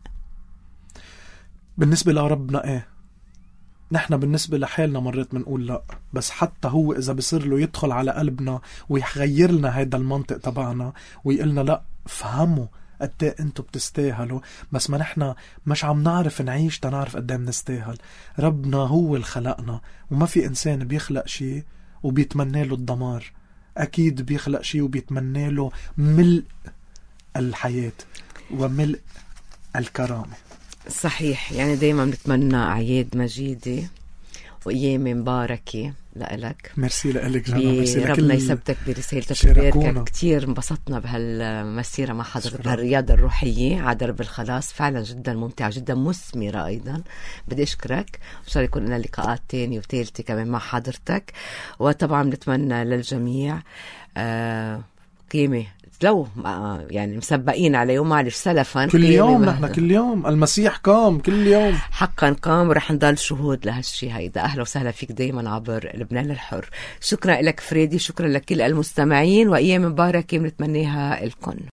بالنسبة لربنا إيه، نحن بالنسبة لحالنا مرات منقول لا، بس حتى هو إذا بصير له يدخل على قلبنا ويغير لنا هيدا المنطق تبعنا ويقلنا لا فهموا قد انتو بتستاهلوا، بس ما نحن مش عم نعرف نعيش تنعرف قد بنستاهل. ربنا هو اللي خلقنا، وما في انسان بيخلق شيء وبيتمنى له الدمار. اكيد بيخلق شيء وبيتمنى له ملء الحياة وملء الكرامة. صحيح، يعني دايما بنتمنى اعياد مجيدة وأيام مباركة لإلك. ميرسي لإلك جانا، ميرسي لكل ربنا يثبتك برسالتك وباركك. كتير انبسطنا بهالمسيرة مع حضرتك بهالرياضة الروحية على درب الخلاص، فعلا جدا ممتعة جدا مثمرة أيضا. بدي أشكرك، وإن شاء الله يكون لنا لقاءات تانية وثالثة كمان مع حضرتك. وطبعا نتمنى للجميع آه قيمة لو يعني مسبقين عليه ومعلش سلفا كل يوم. نحن كل يوم المسيح قام، كل يوم حقا قام، ورح نضل شهود لهالشي هيدا. أهلا وسهلا فيك دايما عبر لبنان الحر. شكرا لك فريدي، شكرا لكل المستمعين، وأيام مباركة بنتمناها لكم.